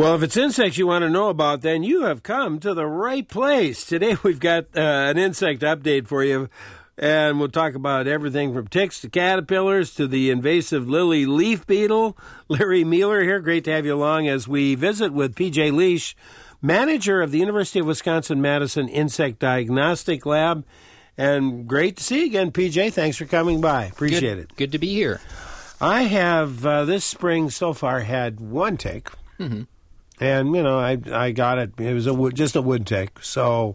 Well, if it's insects you want to know about, then you have come to the right place. Today we've got an insect update for you, and we'll talk about everything from ticks to caterpillars to the invasive lily leaf beetle. Larry Mueller here. Great to have you along as we visit with P.J. Leash, manager of the University of Wisconsin-Madison Insect Diagnostic Lab. And great to see you again, P.J. Thanks for coming by. Appreciate it. Good to be here. I have this spring so far had one tick. Mm-hmm. And, you know, I got it. It was just a wood tick, so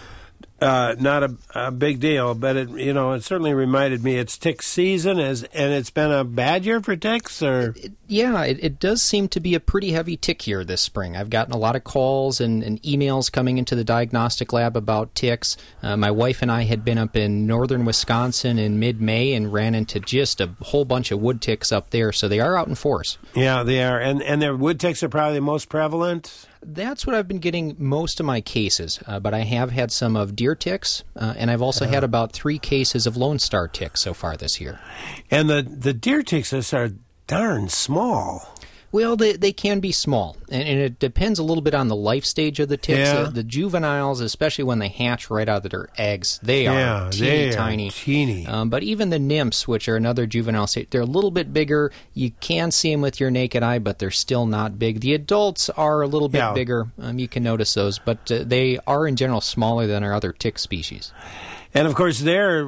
not a big deal. But, it certainly reminded me it's tick season, and it's been a bad year for ticks? Or It does seem to be a pretty heavy tick year this spring. I've gotten a lot of calls and emails coming into the diagnostic lab about ticks. My wife and I had been up in northern Wisconsin in mid-May and ran into just a whole bunch of wood ticks up there, so they are out in force. Yeah, they are. And their wood ticks are probably the most prevalent? That's what I've been getting most of my cases, but I have had some of deer ticks, and I've also had about 3 cases of Lone Star ticks so far this year. And the deer ticks are darn small. Well, they can be small, and it depends a little bit on the life stage of the ticks. Yeah. The juveniles, especially when they hatch right out of their eggs, they are tiny. But even the nymphs, which are another juvenile stage, they're a little bit bigger. You can see them with your naked eye, but they're still not big. The adults are a little bit bigger. You can notice those, but they are in general smaller than our other tick species. And, of course,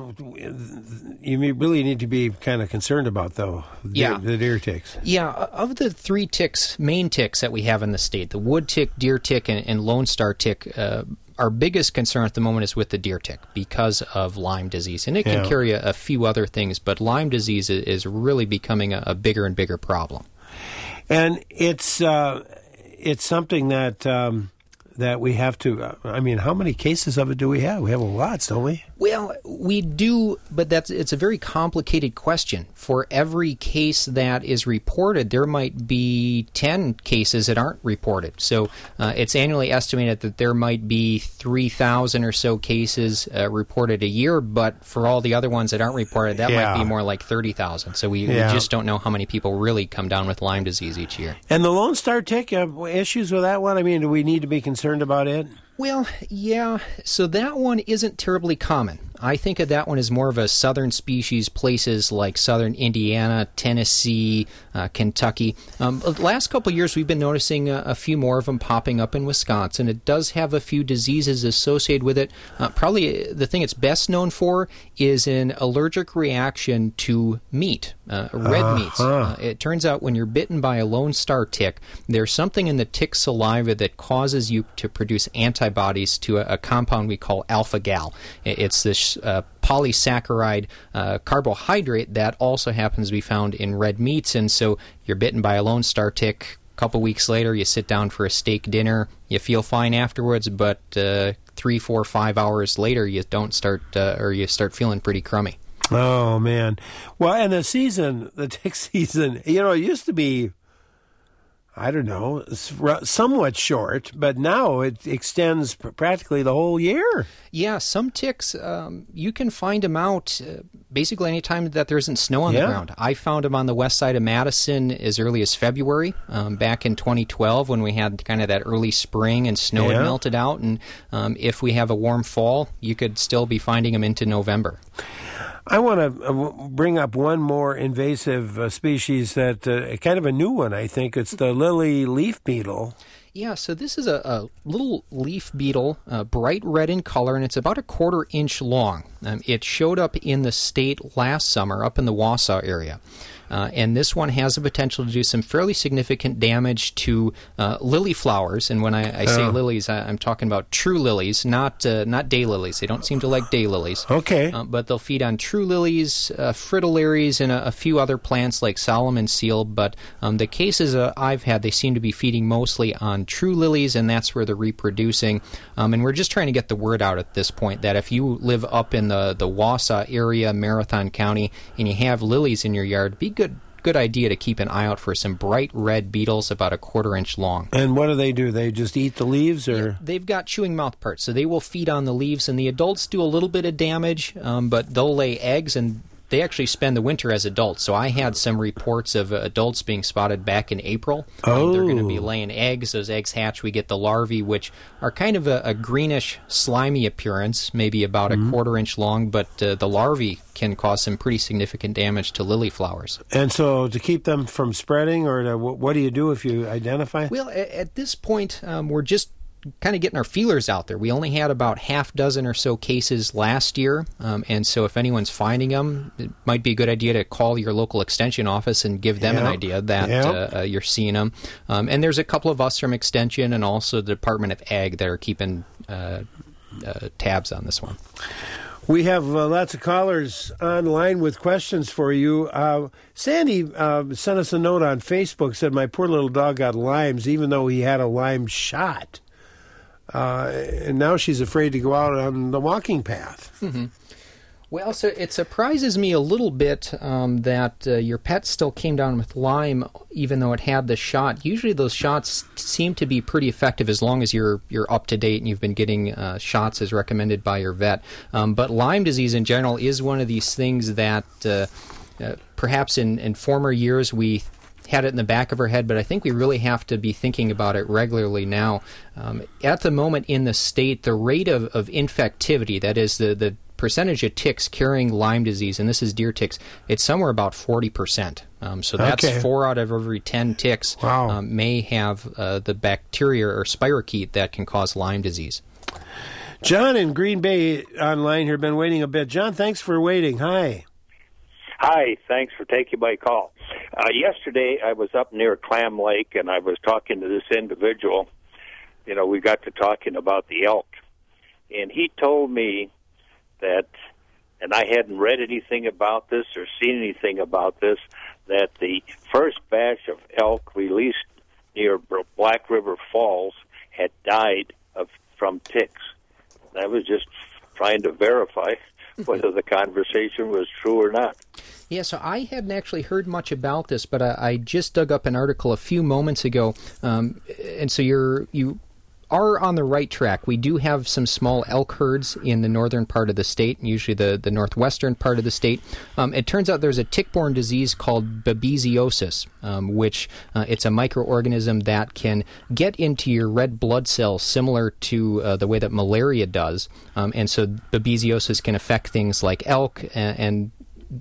you really need to be kind of concerned about, though, the deer ticks. Yeah, of the 3 main ticks that we have in the state, the wood tick, deer tick, and Lone Star tick, our biggest concern at the moment is with the deer tick because of Lyme disease. And it can carry a few other things, but Lyme disease is really becoming a bigger and bigger problem. And it's something that we have to, how many cases of it do we have? We have lots, don't we? Well, we do, but it's a very complicated question. For every case that is reported, there might be 10 cases that aren't reported. So it's annually estimated that there might be 3,000 or so cases reported a year, but for all the other ones that aren't reported, that might be more like 30,000. So we just don't know how many people really come down with Lyme disease each year. And the Lone Star tick, issues with that one? Do we need to be concerned about it? Well, yeah, so that one isn't terribly common. I think of that one as more of a southern species, places like southern Indiana, Tennessee, Kentucky. The last couple of years, we've been noticing a few more of them popping up in Wisconsin. It does have a few diseases associated with it. Probably the thing it's best known for is an allergic reaction to meat, red meats. It turns out when you're bitten by a Lone Star tick, there's something in the tick saliva that causes you to produce antibodies to a compound we call alpha-gal. It's this polysaccharide carbohydrate that also happens to be found in red meats, and so you're bitten by a Lone Star tick. A couple weeks later, you sit down for a steak dinner. You feel fine afterwards, but 3, 4, 5 hours later, you don't start, or you start feeling pretty crummy. Oh man! Well, and the tick season, it used to be, I don't know, somewhat short, but now it extends practically the whole year. Yeah, some ticks, you can find them out basically any time that there isn't snow on the ground. I found them on the west side of Madison as early as February, back in 2012 when we had kind of that early spring and snow had melted out. And if we have a warm fall, you could still be finding them into November. I want to bring up one more invasive species that kind of a new one, I think. It's the lily leaf beetle. Yeah, so this is a little leaf beetle, bright red in color, and it's about 1/4 inch long. It showed up in the state last summer up in the Wausau area. And this one has the potential to do some fairly significant damage to lily flowers. And when I say lilies, I'm talking about true lilies, not daylilies. They don't seem to like daylilies. Okay. But they'll feed on true lilies, fritillaries, and a few other plants like Solomon seal. But the cases I've had, they seem to be feeding mostly on true lilies, and that's where they're reproducing. And we're just trying to get the word out at this point that if you live up in the Wausau area, Marathon County, and you have lilies in your yard, be good idea to keep an eye out for some bright red beetles about 1/4 inch long. And what do? They just eat the leaves? Or yeah, they've got chewing mouth parts, so they will feed on the leaves, and the adults do a little bit of damage, but they'll lay eggs, and they actually spend the winter as adults. So I had some reports of adults being spotted back in April. They're going to be laying eggs. Those eggs hatch. We get the larvae, which are kind of a greenish, slimy appearance, maybe about a quarter-inch long, but the larvae can cause some pretty significant damage to lily flowers. And so to keep them from spreading, or what do you do if you identify? Well, at this point, we're just kind of getting our feelers out there. We only had about half dozen or so cases last year, and so if anyone's finding them, it might be a good idea to call your local extension office and give them an idea that you're seeing them. And there's a couple of us from Extension and also the Department of Ag that are keeping tabs on this one. We have lots of callers online with questions for you. Sandy sent us a note on Facebook, said, my poor little dog got limes, even though he had a lime shot. And now she's afraid to go out on the walking path. Mm-hmm. Well, so it surprises me a little bit that your pet still came down with Lyme, even though it had the shot. Usually those shots seem to be pretty effective as long as you're up to date and you've been getting shots as recommended by your vet. But Lyme disease in general is one of these things that perhaps in former years we had it in the back of our head, but I think we really have to be thinking about it regularly now. At the moment in the state, the rate of infectivity, that is the percentage of ticks carrying Lyme disease, and this is deer ticks, it's somewhere about 40%. So that's 4 out of every 10 ticks may have the bacteria or spirochete that can cause Lyme disease. John in Green Bay online here, been waiting a bit. John, thanks for waiting. Hi. Hi, thanks for taking my call. Yesterday, I was up near Clam Lake, and I was talking to this individual. You know, we got to talking about the elk, and he told me that, and I hadn't read anything about this or seen anything about this, that the first batch of elk released near Black River Falls had died from ticks. I was just trying to verify whether the conversation was true or not. Yeah, so I hadn't actually heard much about this, but I just dug up an article a few moments ago, and so you are on the right track. We do have some small elk herds in the northern part of the state, usually the northwestern part of the state. It turns out there's a tick-borne disease called babesiosis, which it's a microorganism that can get into your red blood cells similar to the way that malaria does. And so babesiosis can affect things like elk and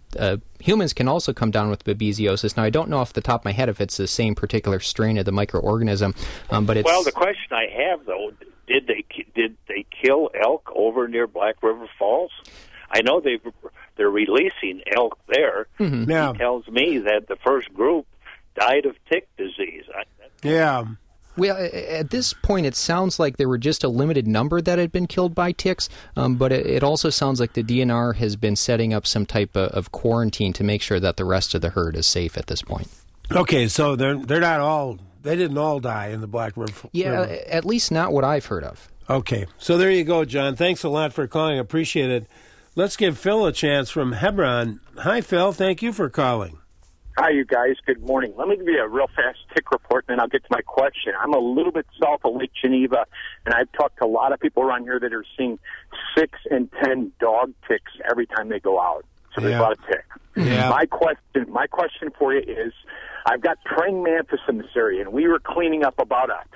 humans can also come down with babesiosis. Now, I don't know off the top of my head if it's the same particular strain of the microorganism, but it's... Well, the question I have, though, did they kill elk over near Black River Falls? I know they're releasing elk there. Mm-hmm. Yeah. He tells me that the first group died of tick disease. Yeah. Well, at this point, it sounds like there were just a limited number that had been killed by ticks, but it also sounds like the DNR has been setting up some type of quarantine to make sure that the rest of the herd is safe at this point. Okay, so they're not all, they didn't all die in the Black River. Yeah, at least not what I've heard of. Okay, so there you go, John. Thanks a lot for calling. Appreciate it. Let's give Phil a chance from Hebron. Hi, Phil. Thank you for calling. Hi, you guys. Good morning. Let me give you a real fast tick report, and then I'll get to my question. I'm a little bit south of Lake Geneva, and I've talked to a lot of people around here that are seeing 6 and 10 dog ticks every time they go out. So there's a lot of tick. Yeah. My question for you is, I've got praying mantis in this area, and we were cleaning up about a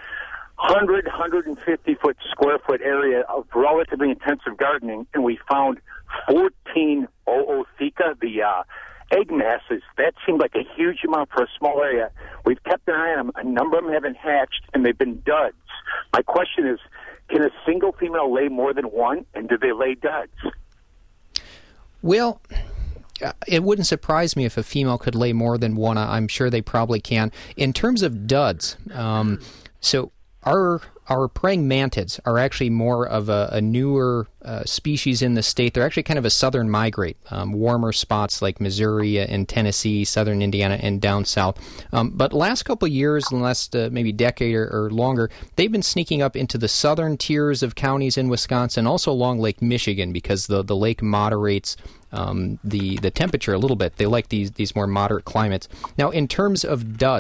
150 square foot area of relatively intensive gardening, and we found 14 ootheca, the egg masses. That seemed like a huge amount for a small area. We've kept an eye on them. A number of them haven't hatched, and they've been duds. My question is, can a single female lay more than one, and do they lay duds? Well, it wouldn't surprise me if a female could lay more than one. I'm sure they probably can. In terms of duds, so our praying mantids are actually more of a newer species in the state. They're actually kind of a southern migrate, warmer spots like Missouri and Tennessee, southern Indiana, and down south. But last couple of years, in the last maybe decade or longer, they've been sneaking up into the southern tiers of counties in Wisconsin, also along Lake Michigan, because the lake moderates the temperature a little bit. They like these more moderate climates. Now, in terms of duds,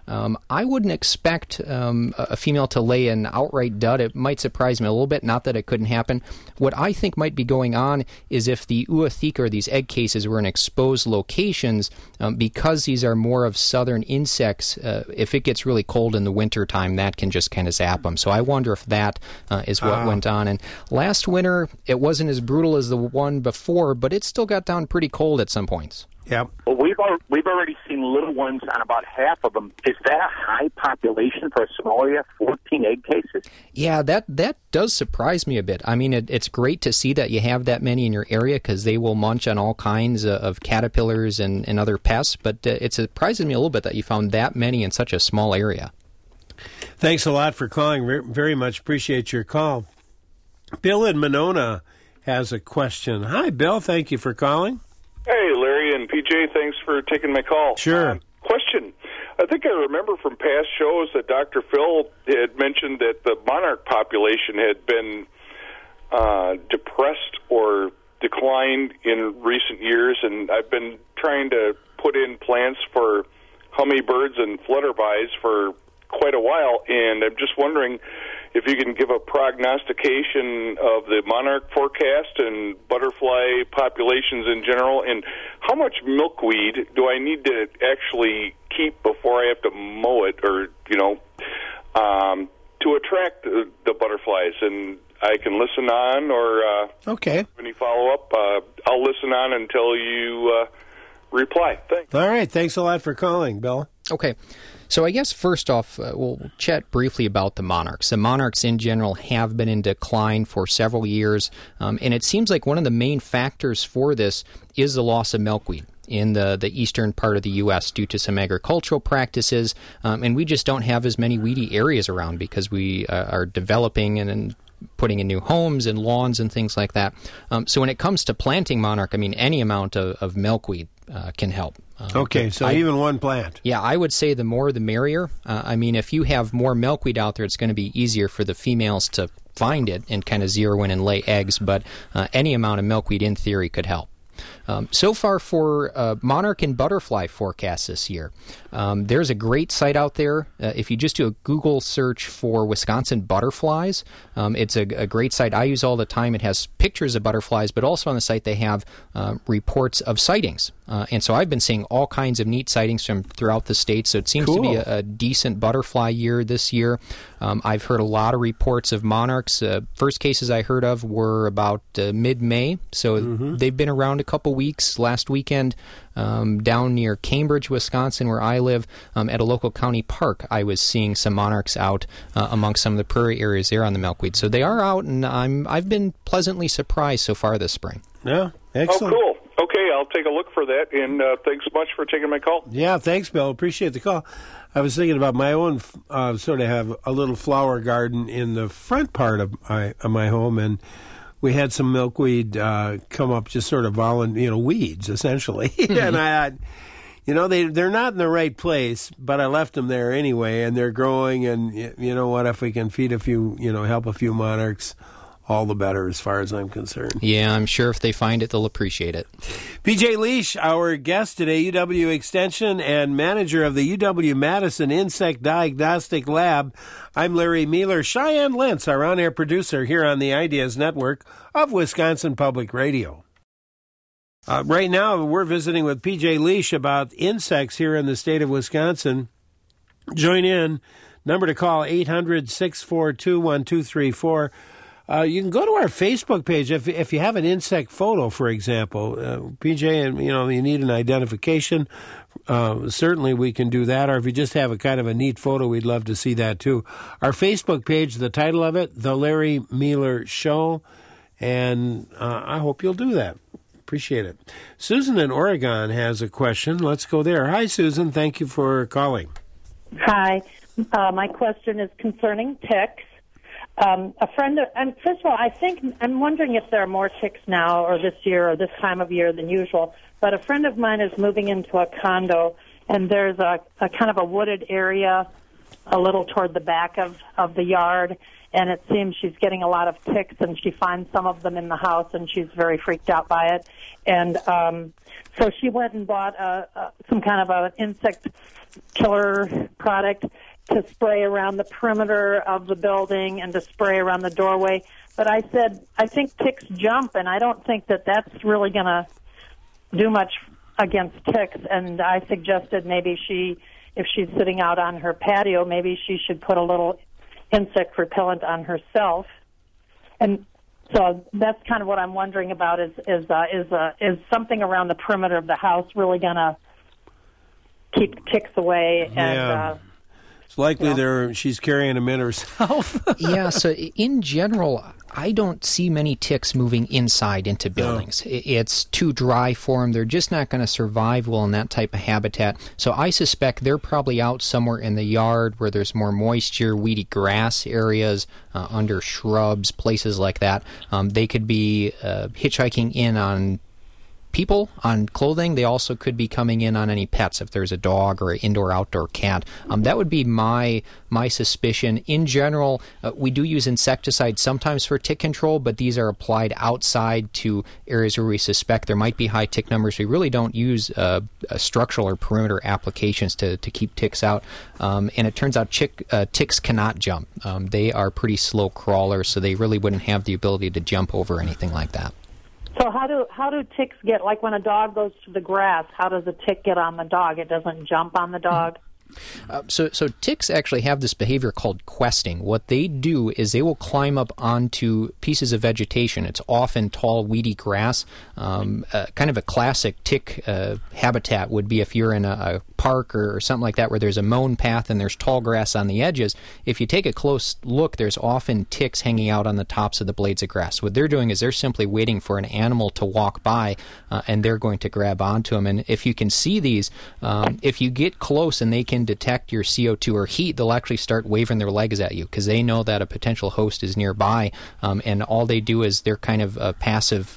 I wouldn't expect a female to lay an outright dud. It might surprise me a little bit, not that it couldn't happen. What I think might be going on is if the Ootheca, or these egg cases, were in exposed locations, because these are more of southern insects, if it gets really cold in the wintertime, that can just kind of zap them. So I wonder if that is what went on. And last winter, it wasn't as brutal as the one before, but it still got down pretty cold at some points. Yep. Well, we've already seen little ones on about half of them. Is that a high population for a small area? 14 egg cases? Yeah, that does surprise me a bit. I mean, it's great to see that you have that many in your area because they will munch on all kinds of caterpillars and other pests. But it surprises me a little bit that you found that many in such a small area. Thanks a lot for calling. Very much appreciate your call. Bill in Monona has a question. Hi, Bill. Thank you for calling. Hey, Larry and PJ, thanks for taking my call. Sure. Question. I think I remember from past shows that Dr. Phil had mentioned that the monarch population had been depressed or declined in recent years, and I've been trying to put in plants for hummingbirds and flutterbys for quite a while, and I'm just wondering if you can give a prognostication of the monarch forecast and butterfly populations in general, and how much milkweed do I need to actually keep before I have to mow it, or, to attract the butterflies. And I can listen on, or okay. Any follow-up, I'll listen on until you reply. Thanks. All right. Thanks a lot for calling, Bill. Okay. So I guess first off, we'll chat briefly about the monarchs. The monarchs in general have been in decline for several years, and it seems like one of the main factors for this is the loss of milkweed in the eastern part of the U.S. due to some agricultural practices, and we just don't have as many weedy areas around because we are developing and putting in new homes and lawns and things like that. So when it comes to planting monarch, I mean, any amount of milkweed can help. Okay, so even one plant. Yeah, I would say the more the merrier. I mean, if you have more milkweed out there, it's going to be easier for the females to find it and kind of zero in and lay eggs, but any amount of milkweed in theory could help. So far for monarch and butterfly forecasts this year, there's a great site out there. If you just do a Google search for Wisconsin butterflies, it's a great site I use all the time. It has pictures of butterflies, but also on the site they have reports of sightings. And so I've been seeing all kinds of neat sightings from throughout the state, so it seems to be a decent butterfly year this year. I've heard a lot of reports of monarchs. First cases I heard of were about mid-May, so they've been around a couple weeks. Last weekend, down near Cambridge, Wisconsin, where I live, at a local county park, I was seeing some monarchs out amongst some of the prairie areas there on the milkweed. So they are out, and I've been pleasantly surprised so far this spring. Yeah, excellent. Oh, cool. Okay, I'll take a look for that, and thanks much for taking my call. Yeah, thanks, Bill. Appreciate the call. I was thinking about my own, sort of have a little flower garden in the front part of my home, and we had some milkweed come up, just sort of weeds, essentially. And I had, they're not in the right place, but I left them there anyway, and they're growing, and you know what, if we can feed a few, help a few monarchs, all the better as far as I'm concerned. Yeah, I'm sure if they find it, they'll appreciate it. PJ Leash, our guest today, UW Extension and manager of the UW-Madison Insect Diagnostic Lab. I'm Larry Mueller. Cheyenne Lentz, our on-air producer here on the Ideas Network of Wisconsin Public Radio. Right now, we're visiting with PJ Leash about insects here in the state of Wisconsin. Join in. Number to call, 800-642-1234. You can go to our Facebook page if you have an insect photo, for example. PJ, and you need an identification. Certainly we can do that. Or if you just have a kind of a neat photo, we'd love to see that too. Our Facebook page, the title of it, The Larry Mueller Show. And I hope you'll do that. Appreciate it. Susan in Oregon has a question. Let's go there. Hi, Susan. Thank you for calling. Hi. My question is concerning ticks. First of all, I'm wondering if there are more ticks now or this year or this time of year than usual, but a friend of mine is moving into a condo, and there's a kind of a wooded area a little toward the back of the yard, and it seems she's getting a lot of ticks, and she finds some of them in the house, and she's very freaked out by it. And so she went and bought some kind of an insect killer product to spray around the perimeter of the building and to spray around the doorway. But I said, I think ticks jump, and I don't think that that's really going to do much against ticks. And I suggested maybe if she's sitting out on her patio, maybe she should put a little insect repellent on herself. And so that's kind of what I'm wondering about is something around the perimeter of the house really going to keep ticks away? And it's likely she's carrying them in herself. Yeah, so in general, I don't see many ticks moving inside into buildings. It's too dry for them. They're just not going to survive well in that type of habitat. So I suspect they're probably out somewhere in the yard where there's more moisture, weedy grass areas, under shrubs, places like that. They could be hitchhiking in on people, on clothing. They also could be coming in on any pets if there's a dog or an indoor-outdoor cat. That would be my suspicion. In general, we do use insecticides sometimes for tick control, but these are applied outside to areas where we suspect there might be high tick numbers. We really don't use structural or perimeter applications to keep ticks out. And it turns out ticks cannot jump. They are pretty slow crawlers, so they really wouldn't have the ability to jump over anything like that. So how do ticks get, like when a dog goes to the grass, how does a tick get on the dog? It doesn't jump on the dog? So ticks actually have this behavior called questing. What they do is they will climb up onto pieces of vegetation. It's often tall, weedy grass. Kind of a classic tick habitat would be if you're in a park or something like that where there's a mown path and there's tall grass on the edges. If you take a close look, there's often ticks hanging out on the tops of the blades of grass. What they're doing is they're simply waiting for an animal to walk by, and they're going to grab onto them. And if you can see these, if you get close and they can detect your CO2 or heat, they'll actually start waving their legs at you because they know that a potential host is nearby, and all they do is they're kind of passively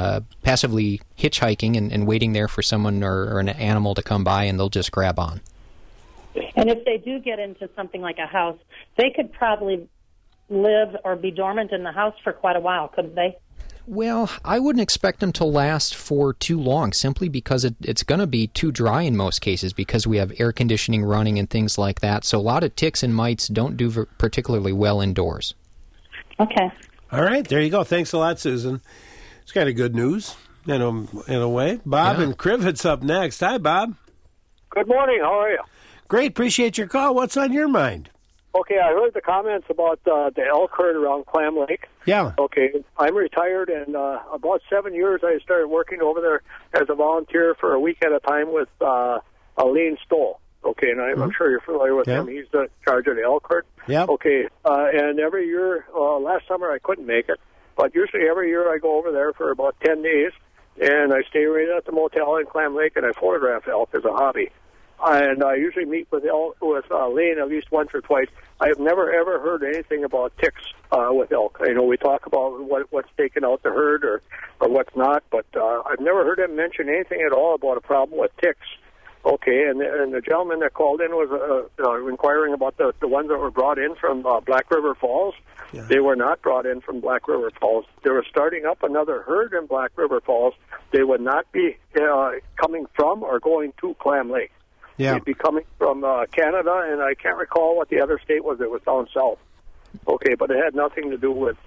hitchhiking and waiting there for someone or an animal to come by, and they'll just grab on. And if they do get into something like a house, they could probably live or be dormant in the house for quite a while, couldn't they? Well, I wouldn't expect them to last for too long, simply because it's going to be too dry in most cases because we have air conditioning running and things like that. So a lot of ticks and mites don't do particularly well indoors. Okay. All right, there you go. Thanks a lot, Susan. It's kind of good news in a way. Bob in Crivet's up next. Hi, Bob. Good morning. How are you? Great. Appreciate your call. What's on your mind? Okay, I heard the comments about the elk herd around Clam Lake. Yeah. Okay, I'm retired, and about 7 years I started working over there as a volunteer for a week at a time with Aline Stoll. Okay, and I'm sure you're familiar with him. He's in charge of the elk herd. Yeah. Okay, and every year, last summer I couldn't make it, but usually every year I go over there for about 10 days, and I stay right at the motel in Clam Lake, and I photograph elk as a hobby. And I usually meet with Lane at least once or twice. I have never, ever heard anything about ticks with elk. You know, we talk about what's taken out the herd or what's not, but I've never heard him mention anything at all about a problem with ticks. Okay, and the gentleman that called in was inquiring about the ones that were brought in from Black River Falls. Yeah. They were not brought in from Black River Falls. They were starting up another herd in Black River Falls. They would not be coming from or going to Clam Lake. Yeah. They'd be coming from Canada, and I can't recall what the other state was. It was down south. Okay, but it had nothing to do with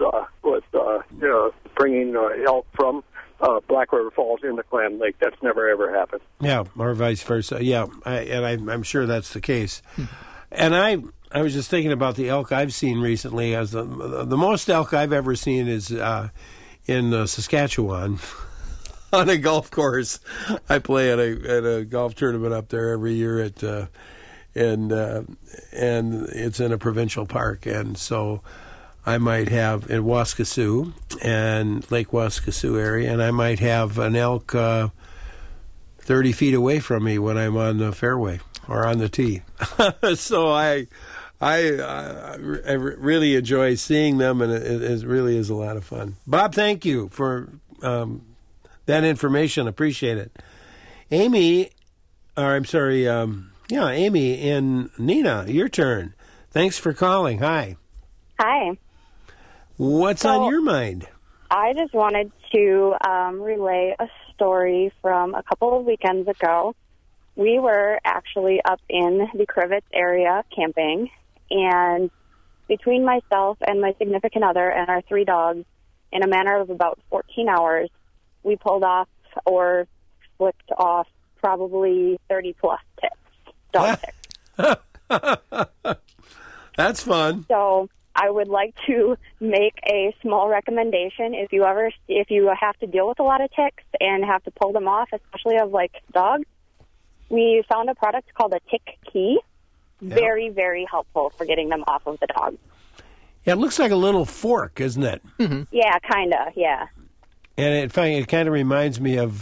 bringing elk from Black River Falls into Clam Lake. That's never, ever happened. Yeah, or vice versa. Yeah, I'm sure that's the case. And I was just thinking about the elk I've seen recently. As the most elk I've ever seen is in Saskatchewan. On a golf course, I play at a golf tournament up there every year and it's in a provincial park, and so I might have in Waskesiu and Lake Waskesiu area, and I might have an elk 30 feet away from me when I'm on the fairway or on the tee. So I really enjoy seeing them, and it really is a lot of fun. Bob, thank you for that information. Appreciate it. Amy and Nina, your turn. Thanks for calling. Hi. Hi. What's on your mind? I just wanted to relay a story from a couple of weekends ago. We were actually up in the Crivets area camping, and between myself and my significant other and our 3 dogs, in a matter of about 14 hours, we pulled off or flipped off probably 30-plus ticks, dog ticks. That's fun. So I would like to make a small recommendation. If you have to deal with a lot of ticks and have to pull them off, especially of like dogs, we found a product called a Tick Key. Yep. Very, very helpful for getting them off of the dog. Yeah, it looks like a little fork, isn't it? Mm-hmm. Yeah, kind of. Yeah. And it kind of reminds me of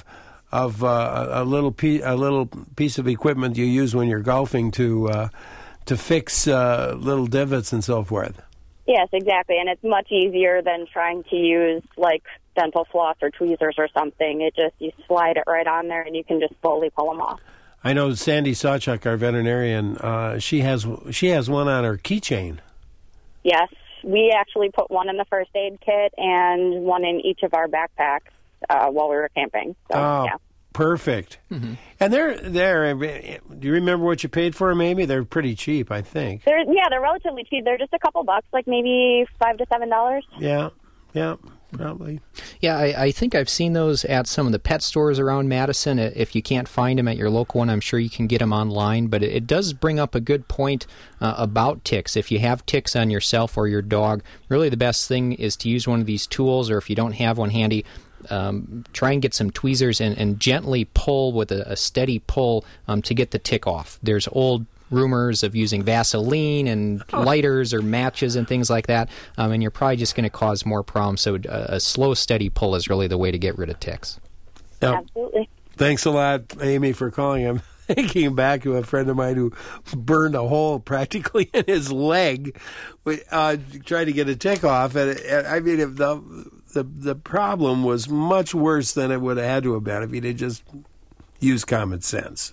a little piece of equipment you use when you're golfing to fix little divots and so forth. Yes, exactly, and it's much easier than trying to use like dental floss or tweezers or something. You slide it right on there, and you can just slowly pull them off. I know Sandy Sawchuk, our veterinarian, she has one on her keychain. Yes, we actually put one in the first aid kit and one in each of our backpacks while we were camping. So, yeah. Perfect. Mm-hmm. And they're. Do you remember what you paid for them, Amy? They're pretty cheap, I think. They're relatively cheap. They're just a couple bucks, like maybe $5 to $7. Yeah, probably. Yeah, I think I've seen those at some of the pet stores around Madison. If you can't find them at your local one, I'm sure you can get them online. But it does bring up a good point about ticks. If you have ticks on yourself or your dog, really the best thing is to use one of these tools, or if you don't have one handy, try and get some tweezers and gently pull with a steady pull to get the tick off. There's old rumors of using Vaseline and lighters or matches and things like that, and you're probably just going to cause more problems. So a slow, steady pull is really the way to get rid of ticks. Absolutely. Thanks a lot, Amy, for calling. I'm thinking back to a friend of mine who burned a hole practically in his leg trying to get a tick off. And I mean, if the problem was much worse than it would have had to have been if he'd have just used common sense.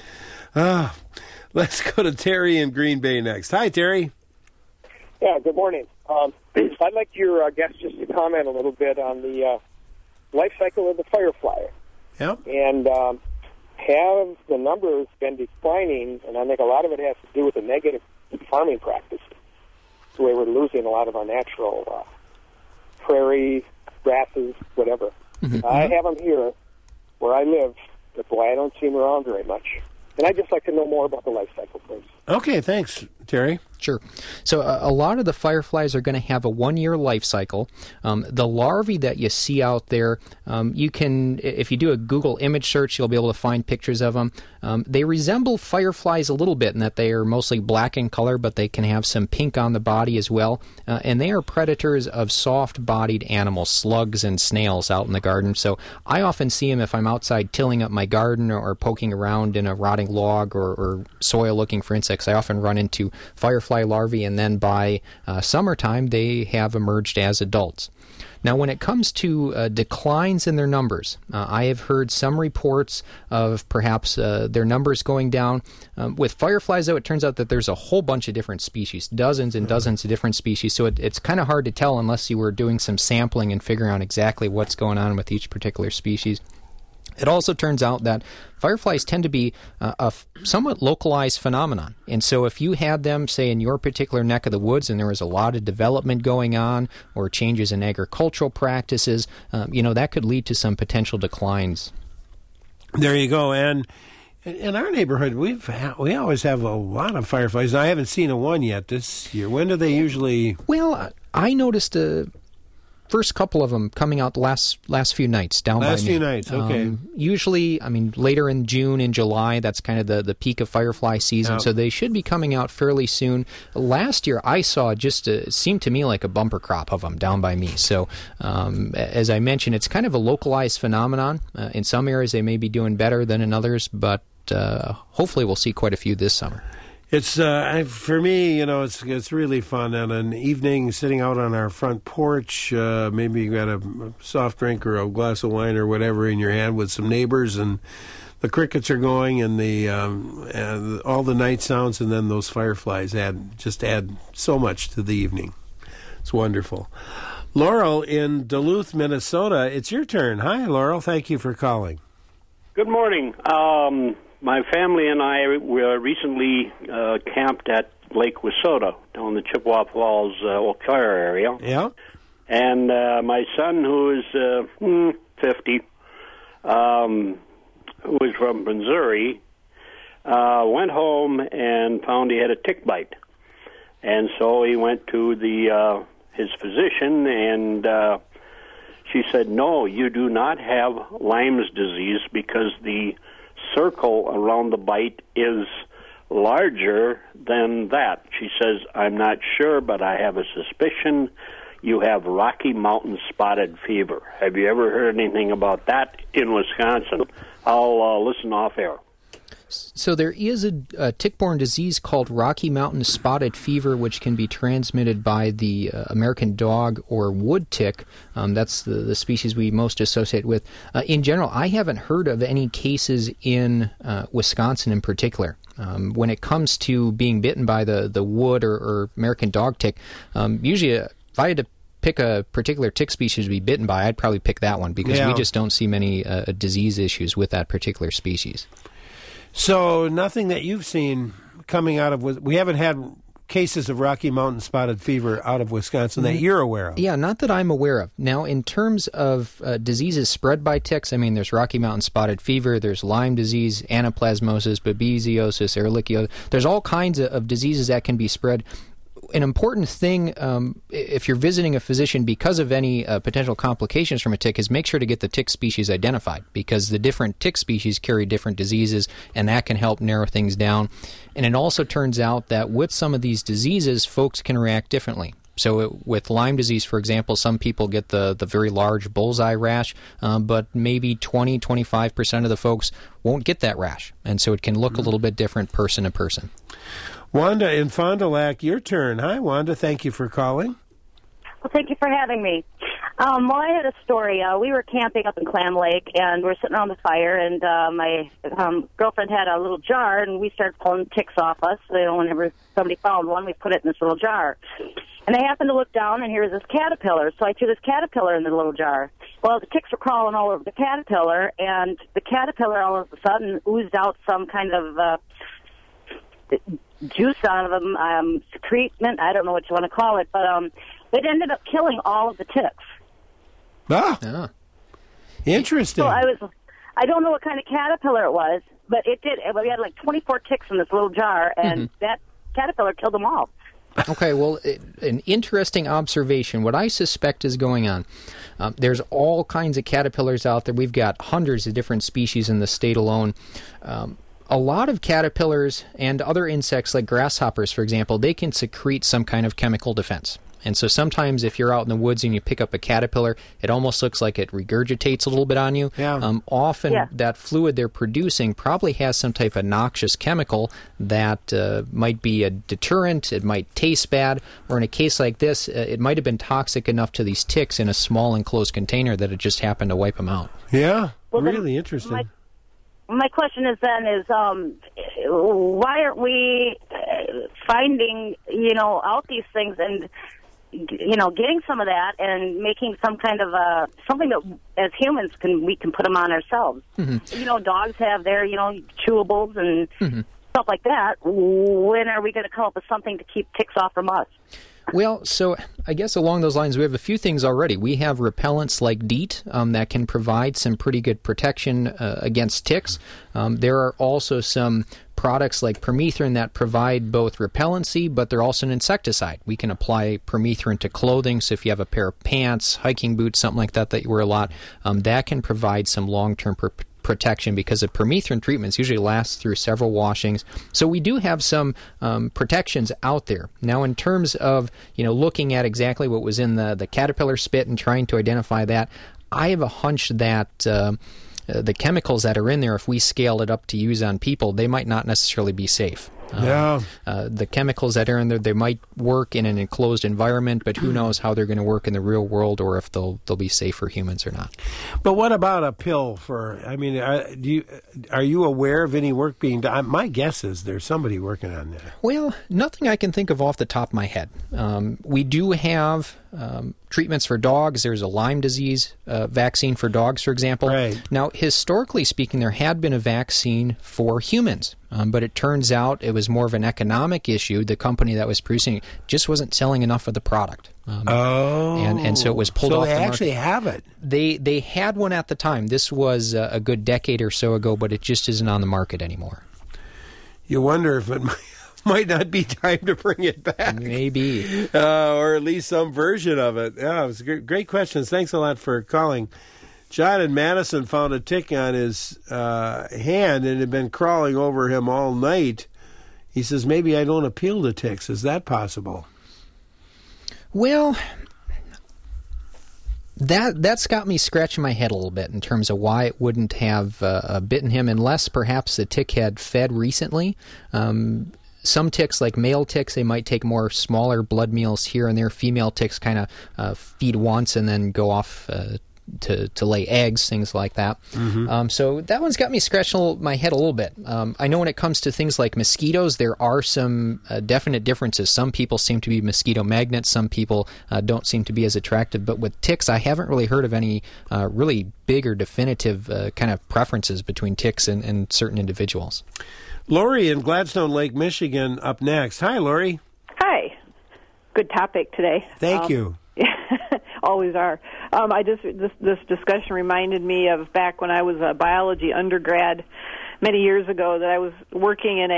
Let's go to Terry in Green Bay next. Hi, Terry. Yeah, good morning. I'd like your guest just to comment a little bit on the life cycle of the firefly. Yep. And have the numbers been declining, and I think a lot of it has to do with the negative farming practices, the way we're losing a lot of our natural prairie, grasses, whatever. Mm-hmm. I have them here where I live, but boy, I don't see them around very much. And I'd just like to know more about the life cycle, please. Okay, thanks, Terry. Sure. So a lot of the fireflies are going to have a 1-year life cycle. The larvae that you see out there, you can, if you do a Google image search, you'll be able to find pictures of them. They resemble fireflies a little bit in that they are mostly black in color, but they can have some pink on the body as well. And they are predators of soft-bodied animals, slugs and snails out in the garden. So I often see them if I'm outside tilling up my garden or poking around in a rotting log or soil looking for insects. I often run into firefly larvae, and then by summertime they have emerged as adults. Now, when it comes to declines in their numbers, I have heard some reports of perhaps their numbers going down. With fireflies, though, it turns out that there's a whole bunch of different species, dozens and dozens of different species, so it's kind of hard to tell unless you were doing some sampling and figuring out exactly what's going on with each particular species. It also turns out that fireflies tend to be a somewhat localized phenomenon. And so if you had them, say, in your particular neck of the woods and there was a lot of development going on or changes in agricultural practices, that could lead to some potential declines. There you go. And in our neighborhood, we always have a lot of fireflies. I haven't seen one yet this year. When do they usually... Well, I noticed first couple of them coming out the last few nights down by me. Last few nights, okay. Usually, later in June and July, that's kind of the peak of firefly season, so they should be coming out fairly soon. Last year, I saw it seemed to me like a bumper crop of them down by me. So, as I mentioned, it's kind of a localized phenomenon. In some areas, they may be doing better than in others, but hopefully we'll see quite a few this summer. It's for me, it's really fun on an evening sitting out on our front porch. Maybe you got a soft drink or a glass of wine or whatever in your hand with some neighbors, and the crickets are going, and all the night sounds, and then those fireflies add so much to the evening. It's wonderful. Laurel in Duluth, Minnesota. It's your turn. Hi, Laurel. Thank you for calling. Good morning. My family and I were recently camped at Lake Wissota down the Chippewa Falls, Eau Claire area. Yeah. And my son, who is 50, who is from Missouri, went home and found he had a tick bite. And so he went to his physician, and she said, no, you do not have Lyme's disease because the circle around the bite is larger than that. She says, I'm not sure, but I have a suspicion you have Rocky Mountain spotted fever. Have you ever heard anything about that in Wisconsin? I'll listen off air. So there is a tick-borne disease called Rocky Mountain spotted fever, which can be transmitted by the American dog or wood tick. That's the species we most associate with. In general, I haven't heard of any cases in Wisconsin in particular. When it comes to being bitten by the wood or American dog tick, usually if I had to pick a particular tick species to be bitten by, I'd probably pick that one because we just don't see many disease issues with that particular species. So nothing that you've seen coming out of... We haven't had cases of Rocky Mountain spotted fever out of Wisconsin that you're aware of. Yeah, not that I'm aware of. Now, in terms of diseases spread by ticks, I mean, there's Rocky Mountain spotted fever, there's Lyme disease, anaplasmosis, babesiosis, ehrlichiosis. There's all kinds of diseases that can be spread. An important thing, if you're visiting a physician because of any potential complications from a tick, is make sure to get the tick species identified, because the different tick species carry different diseases, and that can help narrow things down. And it also turns out that with some of these diseases, folks can react differently. So with Lyme disease, for example, some people get the very large bullseye rash, but maybe 20-25% of the folks won't get that rash. And so it can look a little bit different person to person. Wanda in Fond du Lac, your turn. Hi, Wanda. Thank you for calling. Well, thank you for having me. Well, I had a story. We were camping up in Clam Lake, and we were sitting around the fire, and my girlfriend had a little jar, and we started pulling ticks off us. Whenever somebody found one, we put it in this little jar. And I happened to look down, and here was this caterpillar. So I threw this caterpillar in the little jar. Well, the ticks were crawling all over the caterpillar, and the caterpillar all of a sudden oozed out some kind of juice out of them, secretement, I don't know what you want to call it, but it ended up killing all of the ticks. Ah, interesting. So I don't know what kind of caterpillar it was, but it did. We had like 24 ticks in this little jar, and that caterpillar killed them all. Okay, well, an interesting observation. What I suspect is going on, there's all kinds of caterpillars out there. We've got hundreds of different species in the state alone. A lot of caterpillars and other insects like grasshoppers, for example, they can secrete some kind of chemical defense. And so sometimes if you're out in the woods and you pick up a caterpillar, it almost looks like it regurgitates a little bit on you. Yeah. Often that fluid they're producing probably has some type of noxious chemical that might be a deterrent, it might taste bad, or in a case like this, it might have been toxic enough to these ticks in a small enclosed container that it just happened to wipe them out. Yeah, well, really interesting. My question is why aren't we finding, out these things and, getting some of that and making some kind of something that as humans we can put them on ourselves. Mm-hmm. Dogs have their, chewables and stuff like that. When are we going to come up with something to keep ticks off from us? Well, so I guess along those lines, we have a few things already. We have repellents like DEET that can provide some pretty good protection against ticks. There are also some products like permethrin that provide both repellency, but they're also an insecticide. We can apply permethrin to clothing, so if you have a pair of pants, hiking boots, something like that you wear a lot, that can provide some long-term protection because the permethrin treatments usually last through several washings. So we do have some protections out there. Now, in terms of looking at exactly what was in the caterpillar spit and trying to identify that, I have a hunch that the chemicals that are in there, if we scale it up to use on people, they might not necessarily be safe. The chemicals that are in there, they might work in an enclosed environment, but who knows how they're going to work in the real world or if they'll be safe for humans or not. But what about a pill for, I mean, are you aware of any work being done? My guess is there's somebody working on that. Well, nothing I can think of off the top of my head. We do have treatments for dogs. There's a Lyme disease vaccine for dogs, for example. Right. Now, historically speaking, there had been a vaccine for humans, but it turns out it was more of an economic issue. The company that was producing it just wasn't selling enough of the product. And so it was pulled off the market. So they actually have it. They had one at the time. This was a good decade or so ago, but it just isn't on the market anymore. You wonder if it might not be time to bring it back. Maybe. Or at least some version of it. Yeah, it was great questions. Thanks a lot for calling. John in Madison found a tick on his hand and it had been crawling over him all night. He says, maybe I don't appeal to ticks. Is that possible? Well, that's got me scratching my head a little bit in terms of why it wouldn't have bitten him unless perhaps the tick had fed recently. Some ticks, like male ticks, they might take more smaller blood meals here and there. Female ticks kind of feed once and then go off to lay eggs, things like that. Mm-hmm. So that one's got me scratching my head a little bit. I know when it comes to things like mosquitoes, there are some definite differences. Some people seem to be mosquito magnets. Some people don't seem to be as attractive. But with ticks, I haven't really heard of any really big or definitive kind of preferences between ticks and certain individuals. Lori in Gladstone Lake, Michigan, up next. Hi, Lori. Hi. Good topic today. Thank you. Always are. This discussion reminded me of back when I was a biology undergrad many years ago, that I was working in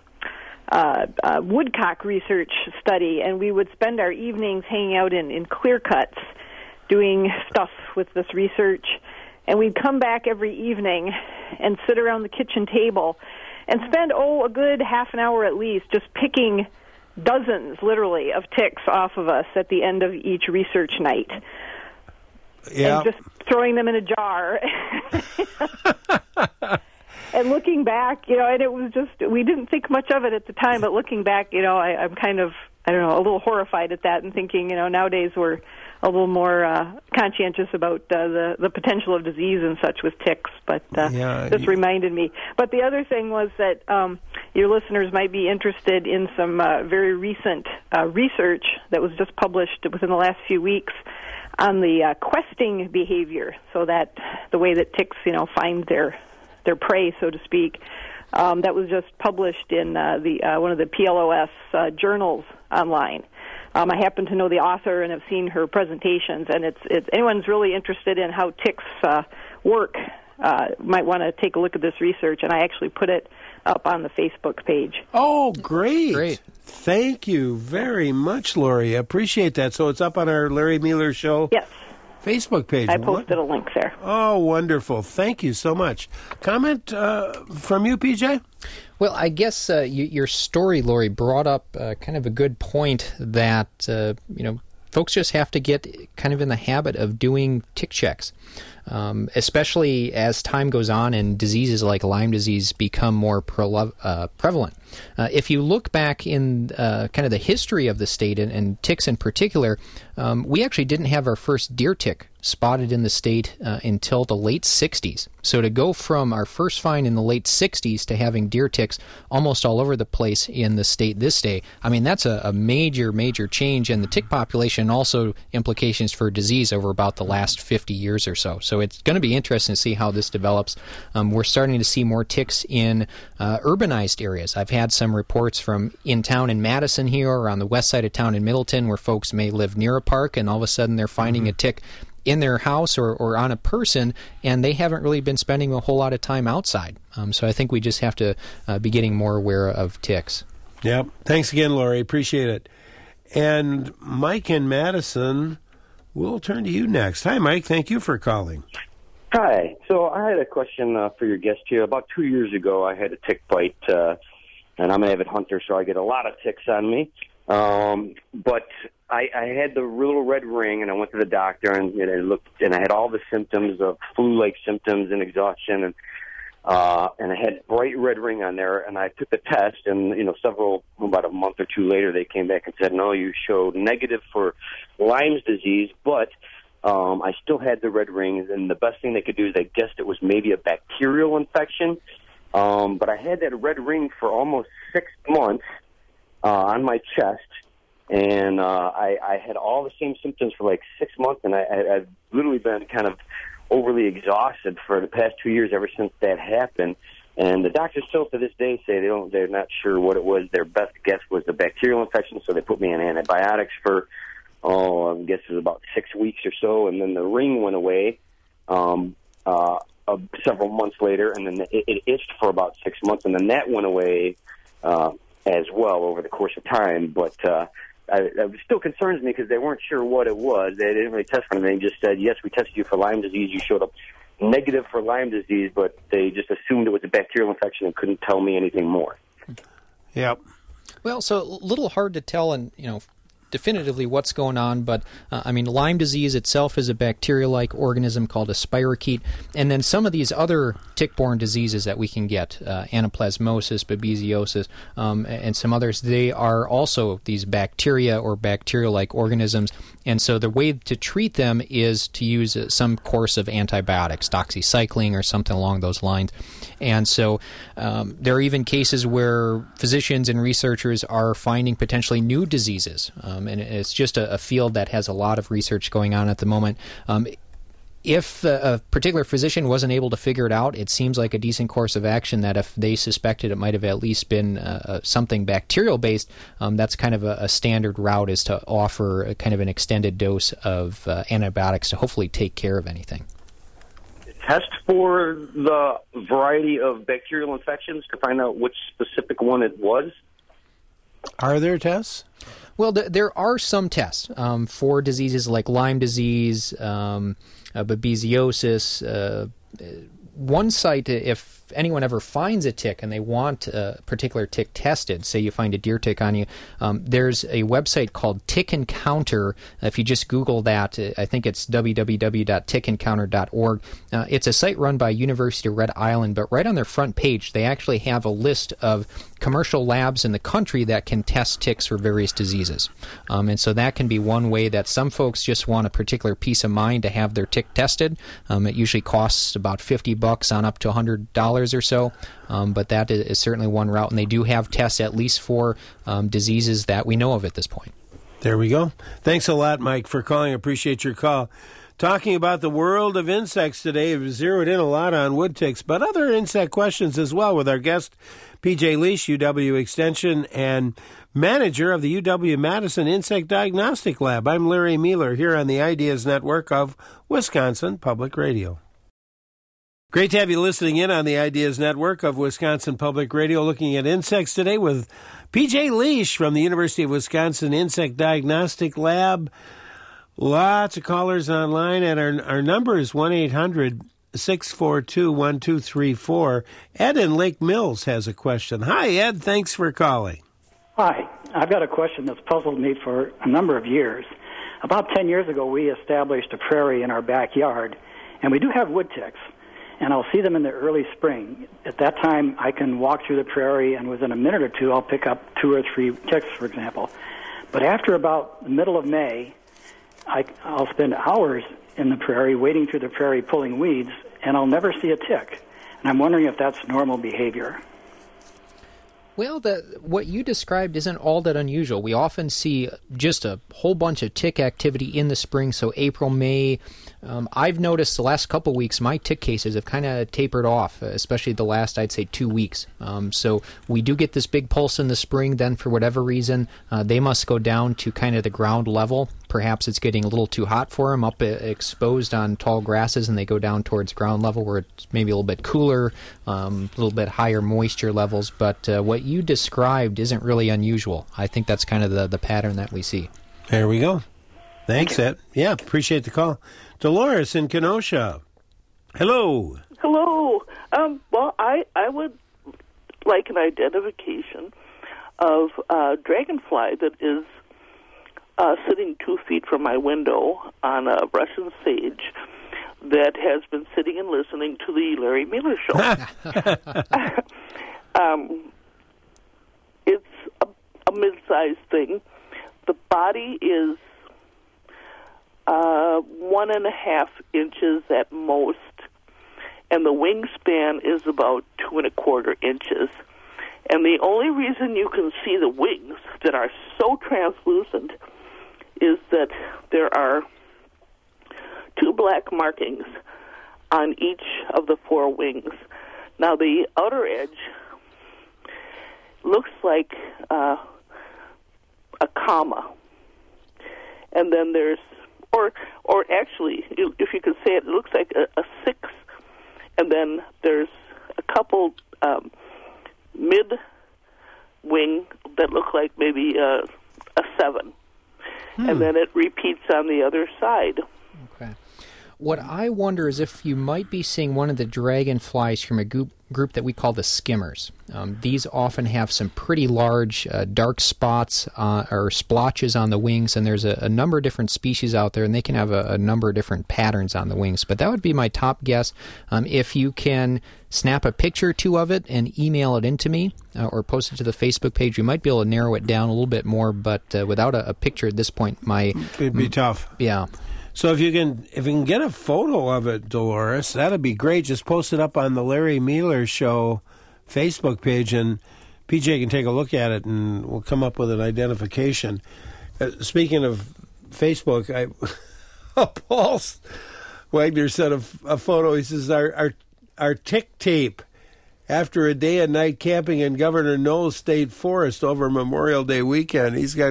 a woodcock research study, and we would spend our evenings hanging out in clear cuts doing stuff with this research, and we'd come back every evening and sit around the kitchen table and spend, a good half an hour at least just picking dozens, literally, of ticks off of us at the end of each research night. Yeah. And just throwing them in a jar. And looking back, and it was just, we didn't think much of it at the time, but looking back, I'm kind of, a little horrified at that and thinking, nowadays we're a little more conscientious about the potential of disease and such with ticks, but this reminded me. But the other thing was that your listeners might be interested in some very recent research that was just published within the last few weeks on the questing behavior, so that the way that ticks, find their prey, so to speak. That was just published in one of the PLOS journals online. I happen to know the author and have seen her presentations, and it's anyone's really interested in how ticks work might want to take a look at this research, and I actually put it up on the Facebook page. Oh, great. Thank you very much, Lori. I appreciate that. So it's up on our Larry Mueller Show Facebook page. I posted a link there. Oh, wonderful. Thank you so much. Comment from you, PJ? Well, I guess your story, Lori, brought up kind of a good point that, folks just have to get kind of in the habit of doing tick checks, especially as time goes on and diseases like Lyme disease become more prevalent. If you look back in kind of the history of the state and ticks in particular, we actually didn't have our first deer tick spotted in the state until the late 60s. So to go from our first find in the late 60s to having deer ticks almost all over the place in the state this day, I mean, that's a major, major change in the tick population and also implications for disease over about the last 50 years or so. So it's going to be interesting to see how this develops. We're starting to see more ticks in urbanized areas. I've had some reports from in town in Madison here or on the west side of town in Middleton where folks may live near a park and all of a sudden they're finding a tick in their house or on a person, and they haven't really been spending a whole lot of time outside. So I think we just have to be getting more aware of ticks. Yep. Thanks again, Lori. Appreciate it. And Mike in Madison, we'll turn to you next. Hi, Mike. Thank you for calling. Hi. So I had a question for your guest here. About 2 years ago, I had a tick bite, and I'm an avid hunter, so I get a lot of ticks on me. But I had the little red ring, and I went to the doctor, and it looked, and I had all the symptoms of flu-like symptoms and exhaustion. And and I had bright red ring on there, and I took the test, and, about a month or two later, they came back and said, no, you showed negative for Lyme's disease, but I still had the red rings, and the best thing they could do is they guessed it was maybe a bacterial infection. But I had that red ring for almost 6 months on my chest, and I had all the same symptoms for like 6 months, and I've literally been kind of overly exhausted for the past 2 years ever since that happened. And the doctors still to this day say they're not sure what it was. Their best guess was the bacterial infection, so they put me on antibiotics for, I guess it was about 6 weeks or so, and then the ring went away several months later, and then it itched for about 6 months, and then that went away as well over the course of time. But it still concerns me because they weren't sure what it was. They didn't really test for anything. They just said, yes, we tested you for Lyme disease. You showed up negative for Lyme disease, but they just assumed it was a bacterial infection and couldn't tell me anything more. Yep. Well, so a little hard to tell, and definitively what's going on, but Lyme disease itself is a bacteria-like organism called a spirochete, and then some of these other tick-borne diseases that we can get, anaplasmosis, babesiosis, and some others, they are also these bacteria or bacterial-like organisms, and so the way to treat them is to use some course of antibiotics, doxycycline or something along those lines. And so there are even cases where physicians and researchers are finding potentially new diseases, and it's just a field that has a lot of research going on at the moment. If a particular physician wasn't able to figure it out, it seems like a decent course of action that if they suspected it might have at least been something bacterial-based, that's kind of a standard route, is to offer a kind of an extended dose of antibiotics to hopefully take care of anything. Test for the variety of bacterial infections to find out which specific one it was? Are there tests? Well, there are some tests for diseases like Lyme disease, babesiosis. One site, if anyone ever finds a tick and they want a particular tick tested, say you find a deer tick on you, there's a website called Tick Encounter. If you just Google that, I think it's www.tickencounter.org. It's a site run by University of Rhode Island, but right on their front page, they actually have a list of commercial labs in the country that can test ticks for various diseases. And so that can be one way that some folks just want a particular peace of mind to have their tick tested. It usually costs about $50 on up to $100 or so, but that is certainly one route, and they do have tests at least for diseases that we know of at this point. There we go. Thanks a lot, Mike, for calling. Appreciate your call. Talking about the world of insects today, we've zeroed in a lot on wood ticks, but other insect questions as well with our guest, P.J. Liesch, UW Extension and manager of the UW-Madison Insect Diagnostic Lab. I'm Larry Mueller here on the Ideas Network of Wisconsin Public Radio. Great to have you listening in on the Ideas Network of Wisconsin Public Radio, looking at insects today with P.J. Liesch from the University of Wisconsin Insect Diagnostic Lab. Lots of callers online, and our number is 1-800-642-1234. Ed in Lake Mills has a question. Hi, Ed. Thanks for calling. Hi. I've got a question that's puzzled me for a number of years. About 10 years ago, we established a prairie in our backyard, and we do have wood ticks, and I'll see them in the early spring. At that time, I can walk through the prairie, and within a minute or two, I'll pick up 2 or 3 ticks, for example. But after about the middle of May, I'll spend hours in the prairie, wading through the prairie, pulling weeds, and I'll never see a tick. And I'm wondering if that's normal behavior. Well, what you described isn't all that unusual. We often see just a whole bunch of tick activity in the spring, so April, May. I've noticed the last couple weeks my tick cases have kind of tapered off, especially the last, I'd say, 2 weeks. So we do get this big pulse in the spring. Then, for whatever reason, they must go down to kind of the ground level. Perhaps it's getting a little too hot for them up exposed on tall grasses, and they go down towards ground level where it's maybe a little bit cooler, a little bit higher moisture levels. But what you described isn't really unusual. I think that's kind of the pattern that we see. There we go. Thanks, Ed. Yeah, appreciate the call. Dolores in Kenosha. Hello. Hello. Well, I would like an identification of a dragonfly that is sitting 2 feet from my window on a Russian sage that has been sitting and listening to the Larry Miller Show. It's a mid-sized thing. The body is 1.5 inches at most, and the wingspan is about 2.25 inches. And the only reason you can see the wings that are so translucent is that there are 2 black markings on each of the 4 wings. Now, the outer edge looks like a comma. And then there's, or actually, if you could say it, it looks like a 6. And then there's a couple mid-wing that look like maybe a 7. And then it repeats on the other side. Okay. What I wonder is if you might be seeing one of the dragonflies from a group that we call the skimmers. These often have some pretty large dark spots or splotches on the wings, and there's a number of different species out there, and they can have a number of different patterns on the wings. But that would be my top guess. If you can snap a picture or 2 of it and email it into me or post it to the Facebook page, we might be able to narrow it down a little bit more, but without a picture at this point, it'd be tough. Yeah. So if you can get a photo of it, Dolores, that'd be great. Just post it up on the Larry Miller Show Facebook page, and PJ can take a look at it, and we'll come up with an identification. Speaking of Facebook, Paul Wagner sent a photo. He says our tick tape after a day and night camping in Governor Knowles State Forest over Memorial Day weekend. He's got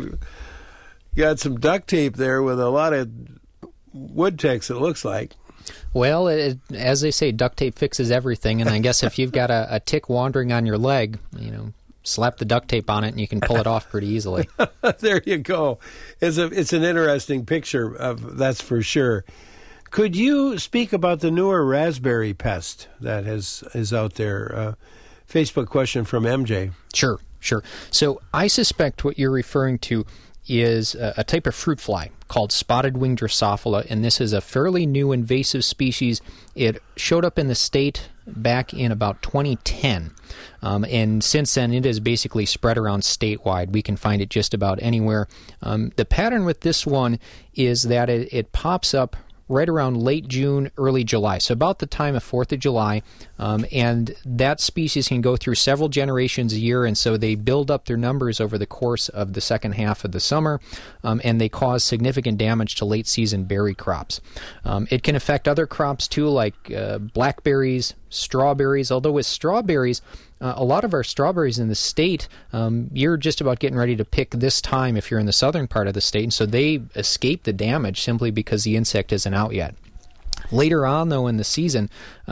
some duct tape there with a lot of wood ticks, it looks like. Well, as they say, duct tape fixes everything, and I guess if you've got a tick wandering on your leg, slap the duct tape on it and you can pull it off pretty easily. There you go. It's an interesting picture, that's for sure. Could you speak about the newer raspberry pest that is out there? Facebook question from MJ. Sure. So I suspect what you're referring to is a type of fruit fly called spotted-winged Drosophila, and this is a fairly new invasive species. It showed up in the state back in about 2010, and since then it has basically spread around statewide. We can find it just about anywhere. The pattern with this one is that it pops up right around late June, early July, so about the time of 4th of July, and that species can go through several generations a year, and so they build up their numbers over the course of the second half of the summer, and they cause significant damage to late-season berry crops. It can affect other crops, too, like blackberries, strawberries, although with strawberries, a lot of our strawberries in the state, you're just about getting ready to pick this time if you're in the southern part of the state, and so they escape the damage simply because the insect isn't out yet. Later on, though, in the season,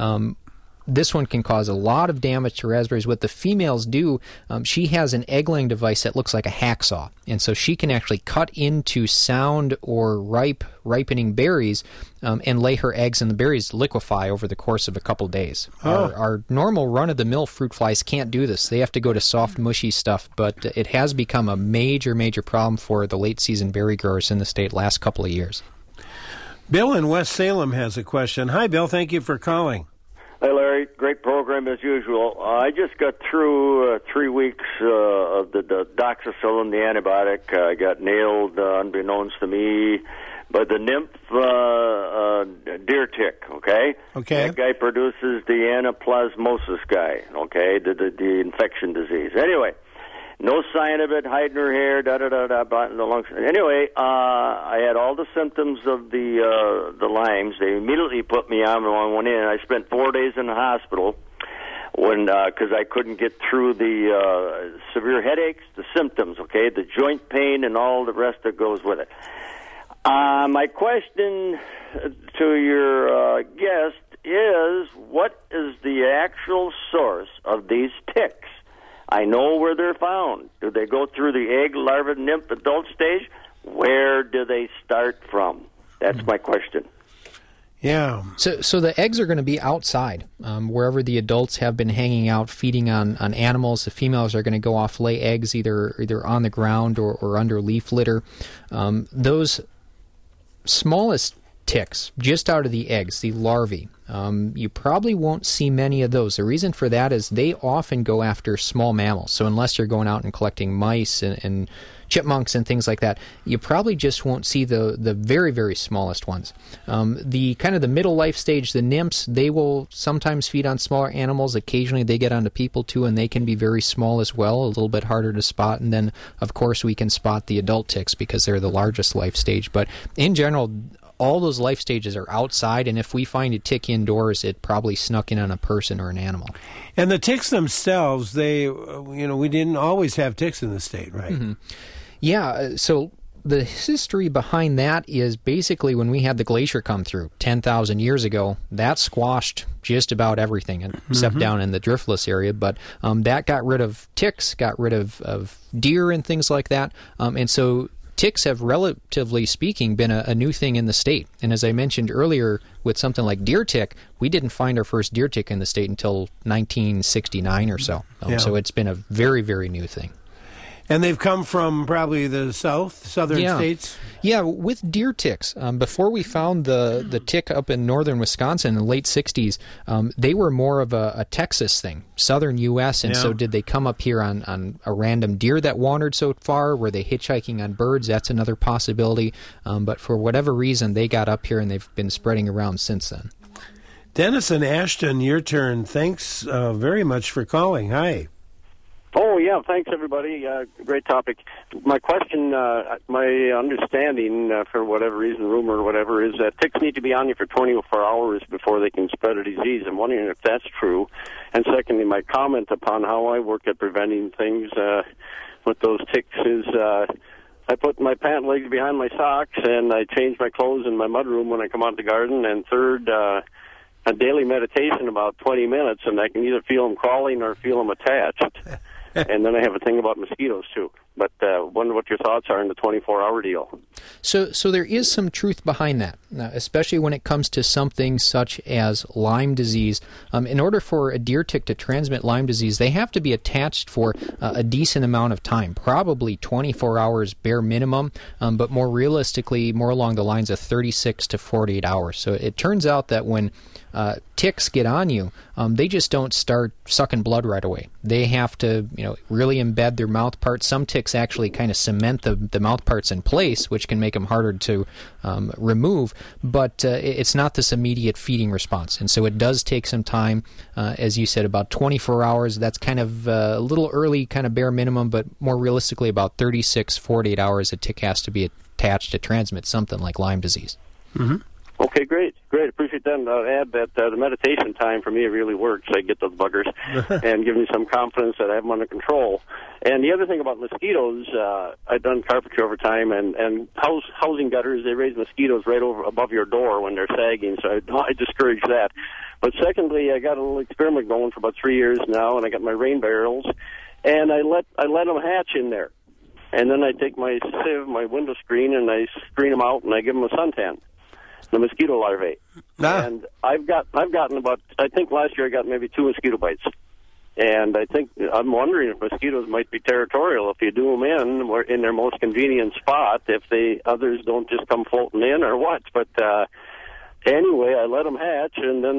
this one can cause a lot of damage to raspberries. What the females do, she has an egg-laying device that looks like a hacksaw, and so she can actually cut into sound or ripening berries and lay her eggs, and the berries liquefy over the course of a couple days. Our normal run-of-the-mill fruit flies can't do this. They have to go to soft, mushy stuff, but it has become a major, major problem for the late-season berry growers in the state last couple of years. Bill in West Salem has a question. Hi, Bill. Thank you for calling. Hi, Larry. Great program as usual. I just got through 3 weeks of the doxycycline, the antibiotic. I got nailed, unbeknownst to me, by the nymph deer tick, okay? Okay. That guy produces the anaplasmosis guy, okay, the infection disease. Anyway, no sign of it, hiding her hair, in the lungs. Anyway, I had all the symptoms of the Lyme's. They immediately put me on one in. I spent 4 days in the hospital because I couldn't get through the severe headaches, the symptoms, okay, the joint pain, and all the rest that goes with it. My question to your guest is, what is the actual source of these ticks? I know where they're found. Do they go through the egg, larva, nymph, adult stage? Where do they start from? That's my question. Yeah. So the eggs are going to be outside, wherever the adults have been hanging out, feeding on animals. The females are going to go off, lay eggs either on the ground or under leaf litter. Those smallest ticks, just out of the eggs, the larvae. You probably won't see many of those. The reason for that is they often go after small mammals. So unless you're going out and collecting mice and chipmunks and things like that, you probably just won't see the very, very smallest ones. The kind of the middle life stage, the nymphs, they will sometimes feed on smaller animals. Occasionally they get onto people too, and they can be very small as well, a little bit harder to spot. And then, of course, we can spot the adult ticks because they're the largest life stage. But in general, all those life stages are outside, and if we find a tick indoors, it probably snuck in on a person or an animal. And the ticks themselves, they, we didn't always have ticks in the state, right? Mm-hmm. Yeah, so the history behind that is basically when we had the glacier come through 10,000 years ago, that squashed just about everything, except down in the driftless area. But that got rid of ticks, got rid of deer and things like that. And so ticks have, relatively speaking, been a new thing in the state. And as I mentioned earlier, with something like deer tick, we didn't find our first deer tick in the state until 1969 or so. So it's been a very, very new thing. And they've come from probably the southern states? Yeah, with deer ticks. Before we found the tick up in northern Wisconsin in the late 60s, they were more of a Texas thing, southern U.S., and so did they come up here on a random deer that wandered so far? Were they hitchhiking on birds? That's another possibility. But for whatever reason, they got up here and they've been spreading around since then. Dennis and Ashton, your turn. Thanks very much for calling. Hi. Oh, yeah, thanks, everybody. Great topic. My question, my understanding, for whatever reason, rumor or whatever, is that ticks need to be on you for 24 hours before they can spread a disease. I'm wondering if that's true. And secondly, my comment upon how I work at preventing things with those ticks is I put my pant legs behind my socks, and I change my clothes in my mudroom when I come out the garden. And third, a daily meditation about 20 minutes, and I can either feel them crawling or feel them attached. And then I have a thing about mosquitoes, too. But wonder what your thoughts are in the 24-hour deal. So there is some truth behind that, especially when it comes to something such as Lyme disease. In order for a deer tick to transmit Lyme disease, they have to be attached for a decent amount of time, probably 24 hours bare minimum, but more realistically, more along the lines of 36 to 48 hours. So it turns out that when ticks get on you, they just don't start sucking blood right away. They have to, really embed their mouth parts. Some ticks actually kind of cement the mouth parts in place, which can make them harder to remove, but it's not this immediate feeding response. And so it does take some time, as you said, about 24 hours. That's kind of a little early, kind of bare minimum, but more realistically about 36, 48 hours a tick has to be attached to transmit something like Lyme disease. Mm-hmm. Okay, great. Appreciate that. And I'll add that the meditation time for me really works. I get those buggers and give me some confidence that I have them under control. And the other thing about mosquitoes, I've done carpentry over time, and housing gutters, they raise mosquitoes right over above your door when they're sagging, so I discourage that. But secondly, I got a little experiment going for about 3 years now, and I got my rain barrels, and I let them hatch in there. And then I take my sieve, my window screen, and I screen them out, and I give them a suntan. The mosquito larvae. And I've gotten about, I think last year I got maybe 2 mosquito bites. And I'm wondering if mosquitoes might be territorial if you do them in their most convenient spot, if others don't just come floating in or what. But anyway, I let them hatch and then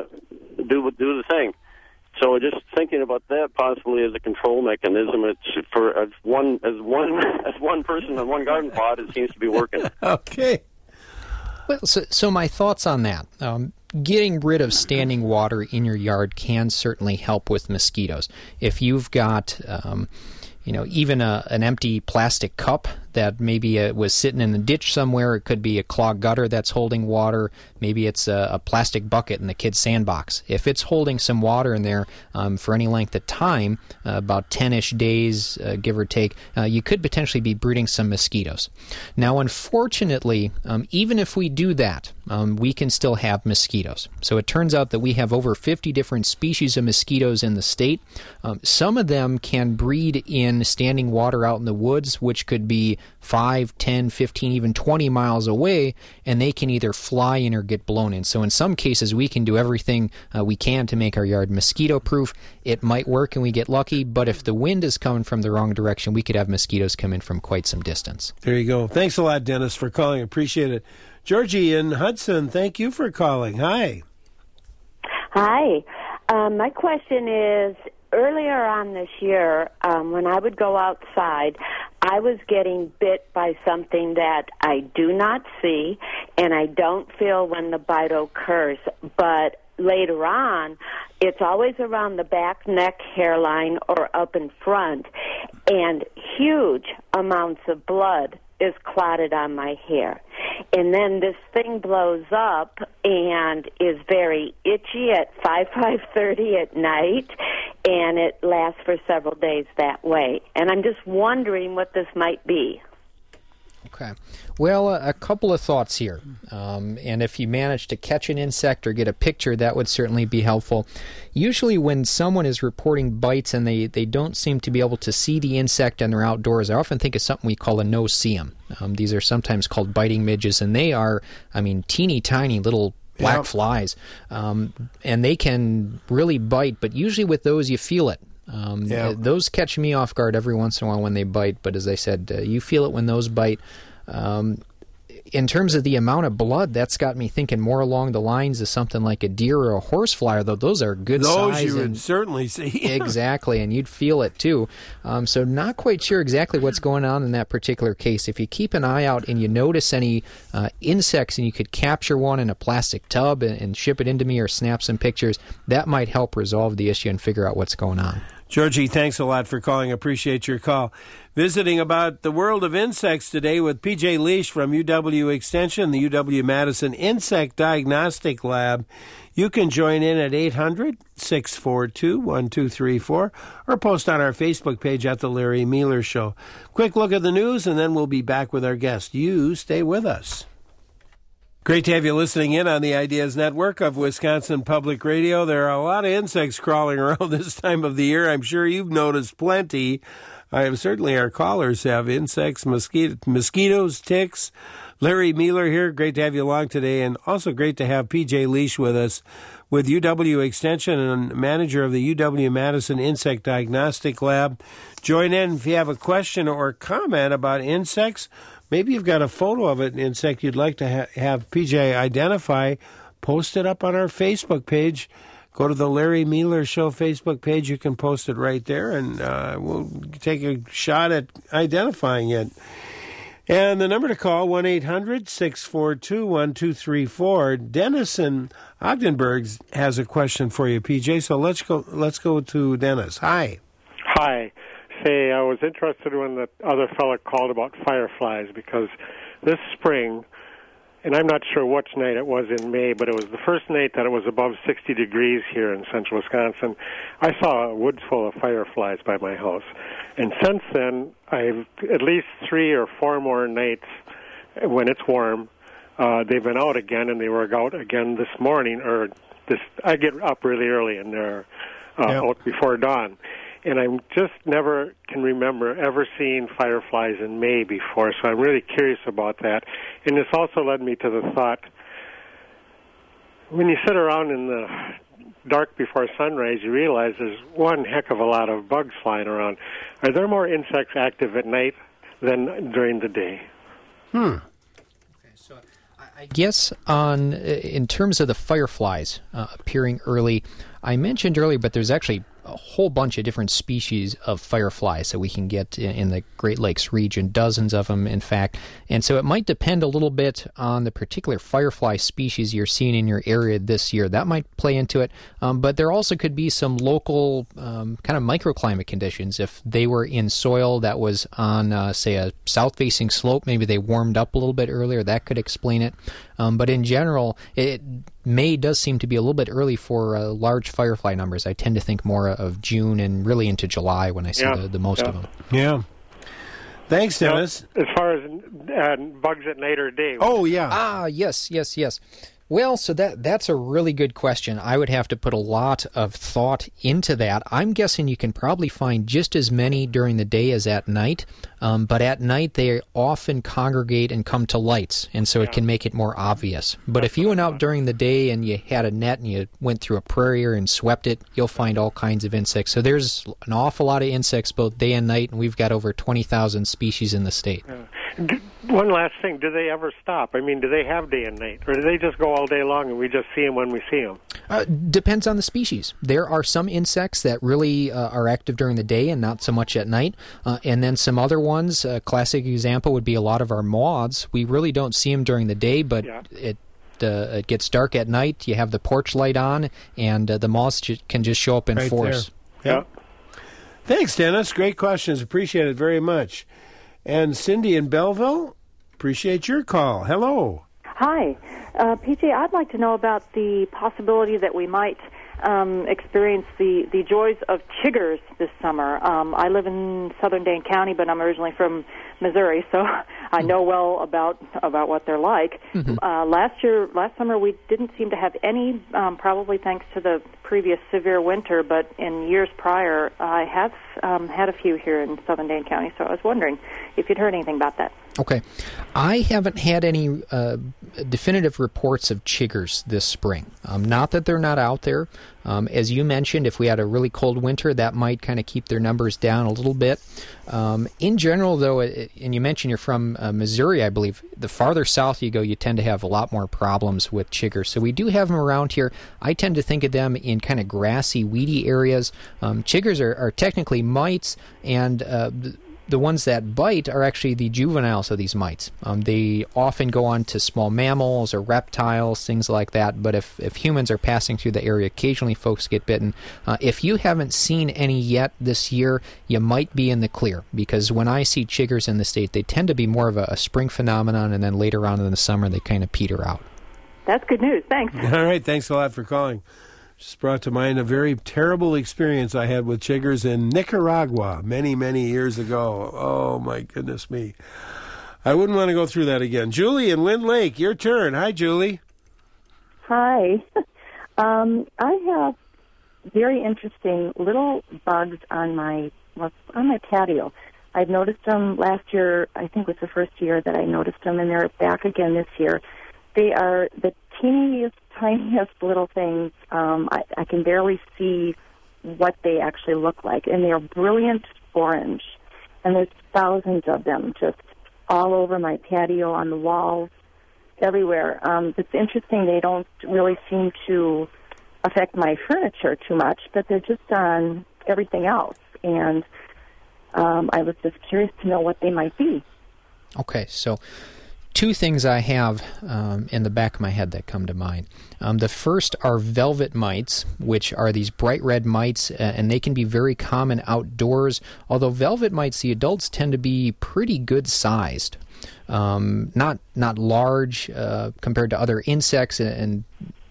do the thing. So just thinking about that possibly as a control mechanism, it's for as one person in one garden plot, it seems to be working. Okay. Well, so my thoughts on that. Getting rid of standing water in your yard can certainly help with mosquitoes. If you've got, even an empty plastic cup that maybe was sitting in a ditch somewhere, it could be a clogged gutter that's holding water. Maybe it's a plastic bucket in the kid's sandbox. If it's holding some water in there for any length of time, about 10-ish days, give or take, you could potentially be breeding some mosquitoes. Now, unfortunately, even if we do that, we can still have mosquitoes. So it turns out that we have over 50 different species of mosquitoes in the state. Some of them can breed in standing water out in the woods, which could be 5, 10, 15, even 20 miles away, and they can either fly in or get blown in. So in some cases, we can do everything we can to make our yard mosquito-proof. It might work and we get lucky, but if the wind is coming from the wrong direction, we could have mosquitoes come in from quite some distance. There you go. Thanks a lot, Dennis, for calling. Appreciate it. Georgie in Hudson, thank you for calling. Hi. Hi. My question is, earlier on this year, when I would go outside, I was getting bit by something that I do not see and I don't feel when the bite occurs. But later on, it's always around the back neck hairline or up in front, and huge amounts of blood is clotted on my hair. And then this thing blows up and is very itchy at 5:30 at night, and it lasts for several days that way. And I'm just wondering what this might be. Okay. Well, a couple of thoughts here. And if you manage to catch an insect or get a picture, that would certainly be helpful. Usually when someone is reporting bites and they don't seem to be able to see the insect and they're outdoors, I often think of something we call a no-see-em. These are sometimes called biting midges, and they are, teeny tiny little black flies. And they can really bite, but usually with those you feel it. Those catch me off guard every once in a while when they bite, but as I said, you feel it when those bite. In terms of the amount of blood, that's got me thinking more along the lines of something like a deer or a horsefly, though those are good size. Those you would certainly see. Exactly, and you'd feel it too. So not quite sure exactly what's going on in that particular case. If you keep an eye out and you notice any insects and you could capture one in a plastic tub and ship it into me or snap some pictures, that might help resolve the issue and figure out what's going on. Georgie, thanks a lot for calling. Appreciate your call. Visiting about the world of insects today with P.J. Leash from UW Extension, the UW-Madison Insect Diagnostic Lab. You can join in at 800-642-1234 or post on our Facebook page at The Larry Mealer Show. Quick look at the news, and then we'll be back with our guest. You stay with us. Great to have you listening in on the Ideas Network of Wisconsin Public Radio. There are a lot of insects crawling around this time of the year. I'm sure you've noticed plenty. Certainly our callers have insects, mosquitoes, ticks. Larry Mealer here. Great to have you along today, and also great to have P.J. Leash with us with UW Extension and manager of the UW-Madison Insect Diagnostic Lab. Join in if you have a question or comment about insects. Maybe you've got a photo of an insect you'd like to have PJ identify. Post it up on our Facebook page. Go to the Larry Mealer Show Facebook page. You can post it right there, and we'll take a shot at identifying it. And the number to call, 1-800-642-1234. Dennis in Ogdenburg has a question for you, PJ. So let's go to Dennis. Hi. Hi. Say, I was interested when the other fella called about fireflies, because this spring, and I'm not sure which night it was in May, but it was the first night that it was above 60 degrees here in central Wisconsin. I saw a woods full of fireflies by my house. And since then, I've at least 3 or 4 more nights when it's warm. They've been out again, and they were out again this morning. I get up really early, and they're out before dawn. And I just never can remember ever seeing fireflies in May before, so I'm really curious about that. And this also led me to the thought, when you sit around in the dark before sunrise, you realize there's one heck of a lot of bugs flying around. Are there more insects active at night than during the day? I guess in terms of the fireflies appearing early, I mentioned earlier, but there's actually a whole bunch of different species of fireflies that we can get in the Great Lakes region, dozens of them, in fact. And so it might depend a little bit on the particular firefly species you're seeing in your area this year. That might play into it. But there also could be some local kind of microclimate conditions. If they were in soil that was on, say, a south-facing slope, maybe they warmed up a little bit earlier. That could explain it. But in general, May does seem to be a little bit early for large firefly numbers. I tend to think more of June and really into July when I see the most of them. Yeah. Thanks, Dennis. As far as bugs at night or day. Oh, yeah. Ah, yes. Well, so that's a really good question. I would have to put a lot of thought into that. I'm guessing you can probably find just as many during the day as at night, but at night they often congregate and come to lights, and so it can make it more obvious. But if you went out during the day and you had a net and you went through a prairie and swept it, you'll find all kinds of insects. So there's an awful lot of insects both day and night, and we've got over 20,000 species in the state. One last thing, do they ever stop? I mean, do they have day and night? Or do they just go all day long and we just see them when we see them? Depends on the species. There are some insects that really are active during the day and not so much at night. And then some other ones, a classic example would be a lot of our moths. We really don't see them during the day, but it gets dark at night. You have the porch light on, and the moths can just show up in force. There. Yeah. Thanks, Dennis. Great questions. Appreciate it very much. And Cindy in Belleville, appreciate your call. Hello. Hi. PJ, I'd like to know about the possibility that we might experience the joys of chiggers this summer. I live in southern Dane County, but I'm originally from Missouri, so I know well about what they're like. Mm-hmm. Last summer, we didn't seem to have any, probably thanks to the previous severe winter, but in years prior, I have had a few here in southern Dane County, so I was wondering if you'd heard anything about that. Okay. I haven't had any definitive reports of chiggers this spring. Not that they're not out there. As you mentioned, if we had a really cold winter, that might kind of keep their numbers down a little bit. In general, though, and you mentioned you're from Missouri, I believe, the farther south you go, you tend to have a lot more problems with chiggers. So we do have them around here. I tend to think of them in kind of grassy, weedy areas. Chiggers are technically mites, and the ones that bite are actually the juveniles of these mites. They often go on to small mammals or reptiles, things like that. But if humans are passing through the area, occasionally folks get bitten. If you haven't seen any yet this year, you might be in the clear. Because when I see chiggers in the state, they tend to be more of a spring phenomenon, and then later on in the summer, they kind of peter out. That's good news. Thanks. All right. Thanks a lot for calling. Just brought to mind a very terrible experience I had with chiggers in Nicaragua many, many years ago. Oh, my goodness me. I wouldn't want to go through that again. Julie in Lynn Lake, your turn. Hi, Julie. Hi. I have very interesting little bugs on my patio. I've noticed them last year. I think it was the first year that I noticed them, and they're back again this year. They are the teeniest, tiniest little things. I can barely see what they actually look like, and they're brilliant orange. And there's thousands of them just all over my patio, on the walls, everywhere. It's interesting. They don't really seem to affect my furniture too much, but they're just on everything else. And I was just curious to know what they might be. Okay, so two things I have in the back of my head that come to mind. The first are velvet mites, which are these bright red mites, and they can be very common outdoors. Although velvet mites, the adults tend to be pretty good sized, not large compared to other insects, and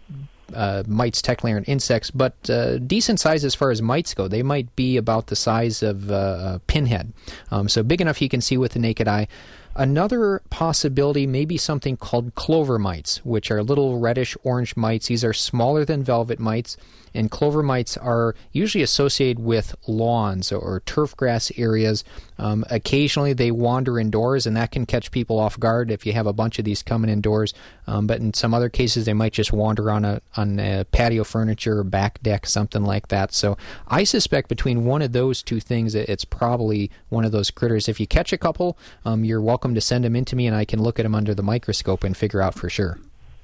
mites technically aren't insects, but decent size as far as mites go. They might be about the size of a pinhead, so big enough you can see with the naked eye. Another possibility may be something called clover mites, which are little reddish-orange mites. These are smaller than velvet mites, and clover mites are usually associated with lawns or turf grass areas. Occasionally they wander indoors, and that can catch people off guard if you have a bunch of these coming indoors. But in some other cases, they might just wander on a patio furniture or back deck, something like that. So I suspect between one of those two things, it's probably one of those critters. If you catch a couple, you're welcome to send them in to me, and I can look at them under the microscope and figure out for sure.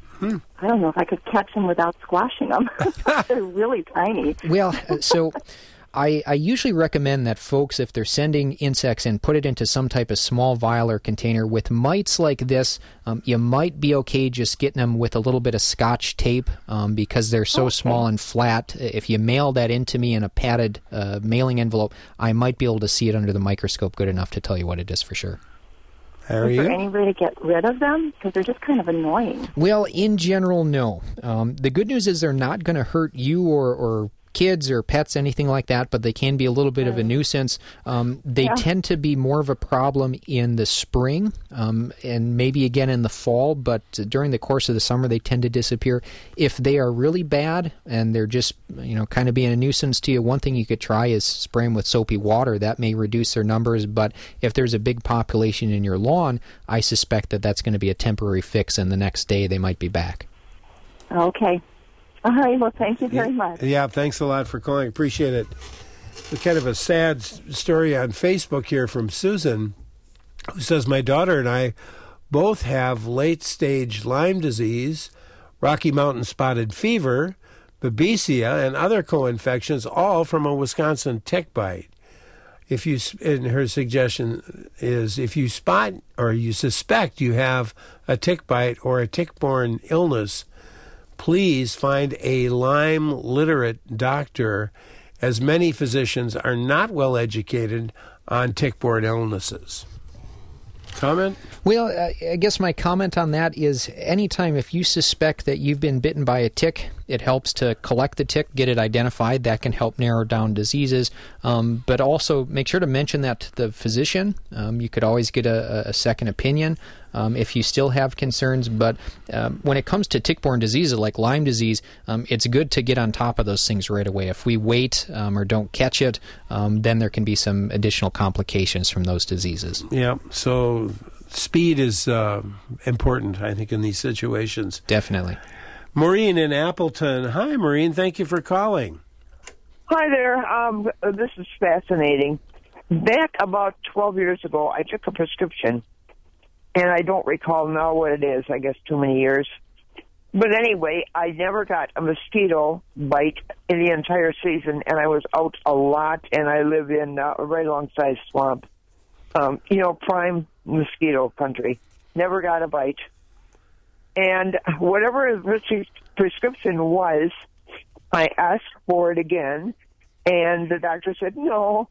I don't know if I could catch them without squashing them. They're really tiny. Well, so I usually recommend that folks, if they're sending insects in, put it into some type of small vial or container. With mites like this, you might be okay just getting them with a little bit of Scotch tape because they're so small and flat. If you mail that into me in a padded mailing envelope, I might be able to see it under the microscope good enough to tell you what it is for sure. Is there any way to get rid of them? Because they're just kind of annoying. Well, in general, no. The good news is they're not going to hurt you or kids or pets, anything like that, but they can be a little bit of a nuisance. They tend to be more of a problem in the spring and maybe again in the fall, but during the course of the summer they tend to disappear. If they are really bad and they're just kind of being a nuisance to you, one thing you could try is spray them with soapy water. That may reduce their numbers, but if there's a big population in your lawn, I suspect that that's going to be a temporary fix, and the next day they might be back. Okay. All right, well, thank you very much. Yeah, thanks a lot for calling. Appreciate it. It's kind of a sad story on Facebook here from Susan, who says, my daughter and I Both have late-stage Lyme disease, Rocky Mountain spotted fever, Babesia, and other co-infections, all from a Wisconsin tick bite. And her suggestion is if you spot or you suspect you have a tick bite or a tick-borne illness, please find a Lyme literate doctor, as many physicians are not well educated on tick-borne illnesses. Comment? Well, I guess my comment on that is anytime if you suspect that you've been bitten by a tick, it helps to collect the tick, get it identified. That can help narrow down diseases. But also make sure to mention that to the physician. You could always get a second opinion if you still have concerns. But when it comes to tick-borne diseases like Lyme disease, it's good to get on top of those things right away. If we wait or don't catch it, then there can be some additional complications from those diseases. Yeah, so speed is important, I think, in these situations. Definitely. Maureen in Appleton. Hi, Maureen. Thank you for calling. Hi there. This is fascinating. Back about 12 years ago, I took a prescription, and I don't recall now what it is. I guess too many years. But anyway, I never got a mosquito bite in the entire season, and I was out a lot, and I live in right alongside swamp. Prime mosquito country. Never got a bite. And whatever the prescription was, I asked for it again, and the doctor said no,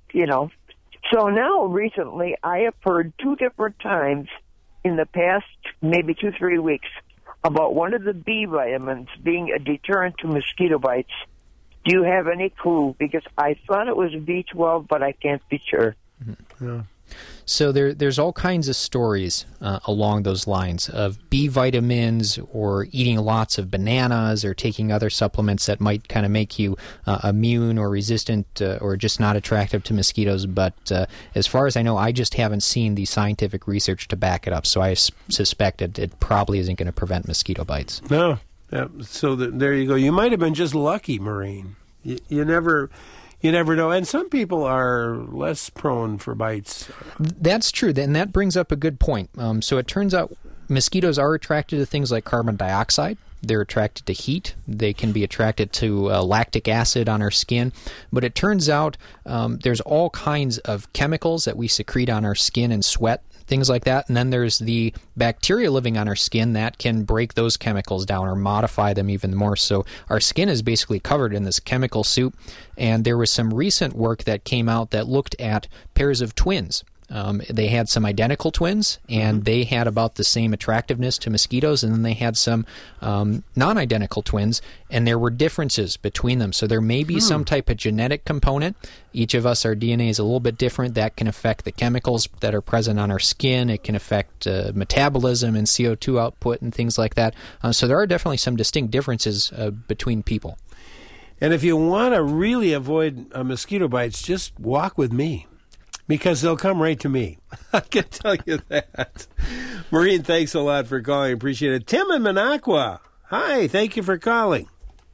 So now, recently, I have heard 2 different times in the past maybe 2-3 weeks about one of the B vitamins being a deterrent to mosquito bites. Do you have any clue? Because I thought it was B12, but I can't be sure. Yeah. So there's all kinds of stories along those lines of B vitamins or eating lots of bananas or taking other supplements that might kind of make you immune or resistant or just not attractive to mosquitoes. But as far as I know, I just haven't seen the scientific research to back it up. So I suspect it probably isn't going to prevent mosquito bites. No. Yeah. So there you go. You might have been just lucky, Maureen. You never know. And some people are less prone for bites. That's true. And that brings up a good point. So it turns out mosquitoes are attracted to things like carbon dioxide. They're attracted to heat. They can be attracted to lactic acid on our skin. But it turns out there's all kinds of chemicals that we secrete on our skin and sweat, things like that. And then there's the bacteria living on our skin that can break those chemicals down or modify them even more. So our skin is basically covered in this chemical soup. And there was some recent work that came out that looked at pairs of twins. They had some identical twins, and they had about the same attractiveness to mosquitoes, and then they had some non-identical twins, and there were differences between them. So there may be some type of genetic component. Each of us, our DNA is a little bit different. That can affect the chemicals that are present on our skin. It can affect metabolism and CO2 output and things like that. So there are definitely some distinct differences between people. And if you want to really avoid mosquito bites, just walk with me. Because they'll come right to me. I can tell you that. Maureen, thanks a lot for calling. Appreciate it. Tim in Minocqua. Hi, thank you for calling.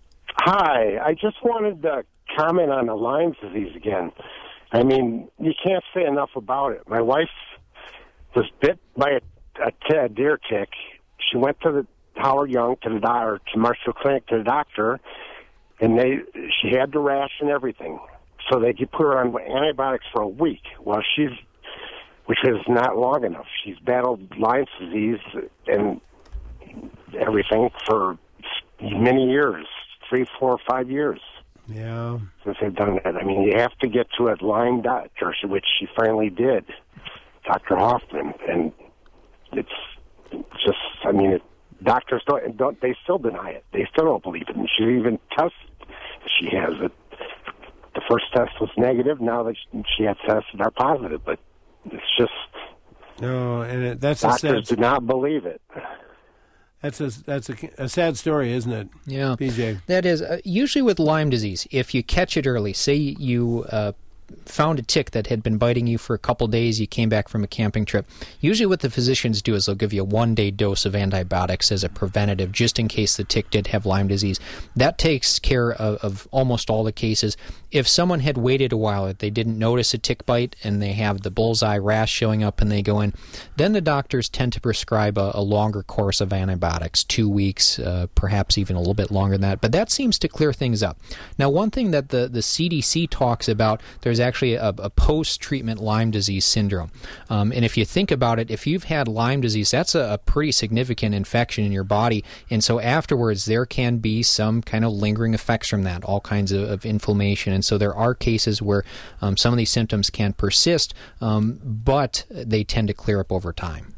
Hi. I just wanted to comment on the Lyme disease again. I mean, you can't say enough about it. My wife was bit by a deer tick. She went to the Howard Young, to Marshfield Clinic, to the doctor, and she had the rash and everything. So they could put her on antibiotics for a week. Well, which is not long enough. She's battled Lyme disease and everything for many years, 3, 4, 5 years. Yeah. Since they've done that. I mean, you have to get to a Lyme doctor, which she finally did, Dr. Hoffman. And it's just, I mean, doctors don't, they still deny it. They still don't believe it. And she even tests she has it. The first test was negative. Now that she had tests that are positive, but it's just no. And that's doctors do not believe it. That's a sad story, isn't it? Yeah, PJ. That is usually with Lyme disease. If you catch it early, say you found a tick that had been biting you for a couple days, you came back from a camping trip, usually what the physicians do is they'll give you a 1-day dose of antibiotics as a preventative, just in case the tick did have Lyme disease. That takes care of almost all the cases. If someone had waited a while, if they didn't notice a tick bite and they have the bullseye rash showing up and they go in, then the doctors tend to prescribe a longer course of antibiotics, 2 weeks, perhaps even a little bit longer than that. But that seems to clear things up. Now, one thing that the CDC talks about, there's actually a post-treatment Lyme disease syndrome. And if you think about it, if you've had Lyme disease, that's a pretty significant infection in your body. And so afterwards, there can be some kind of lingering effects from that, all kinds of inflammation. And so there are cases where some of these symptoms can persist, but they tend to clear up over time.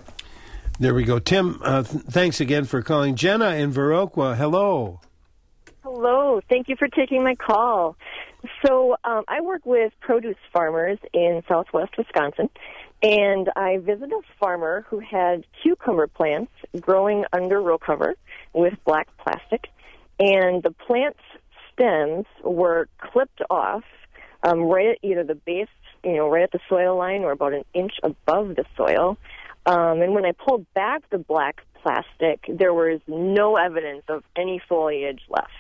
There we go. Tim, thanks again for calling. Jenna in Viroqua, hello. Hello. Thank you for taking my call. So I work with produce farmers in southwest Wisconsin, and I visited a farmer who had cucumber plants growing under row cover with black plastic, and the plant's stems were clipped off right at either the base, right at the soil line or about an inch above the soil. And when I pulled back the black plastic, there was no evidence of any foliage left.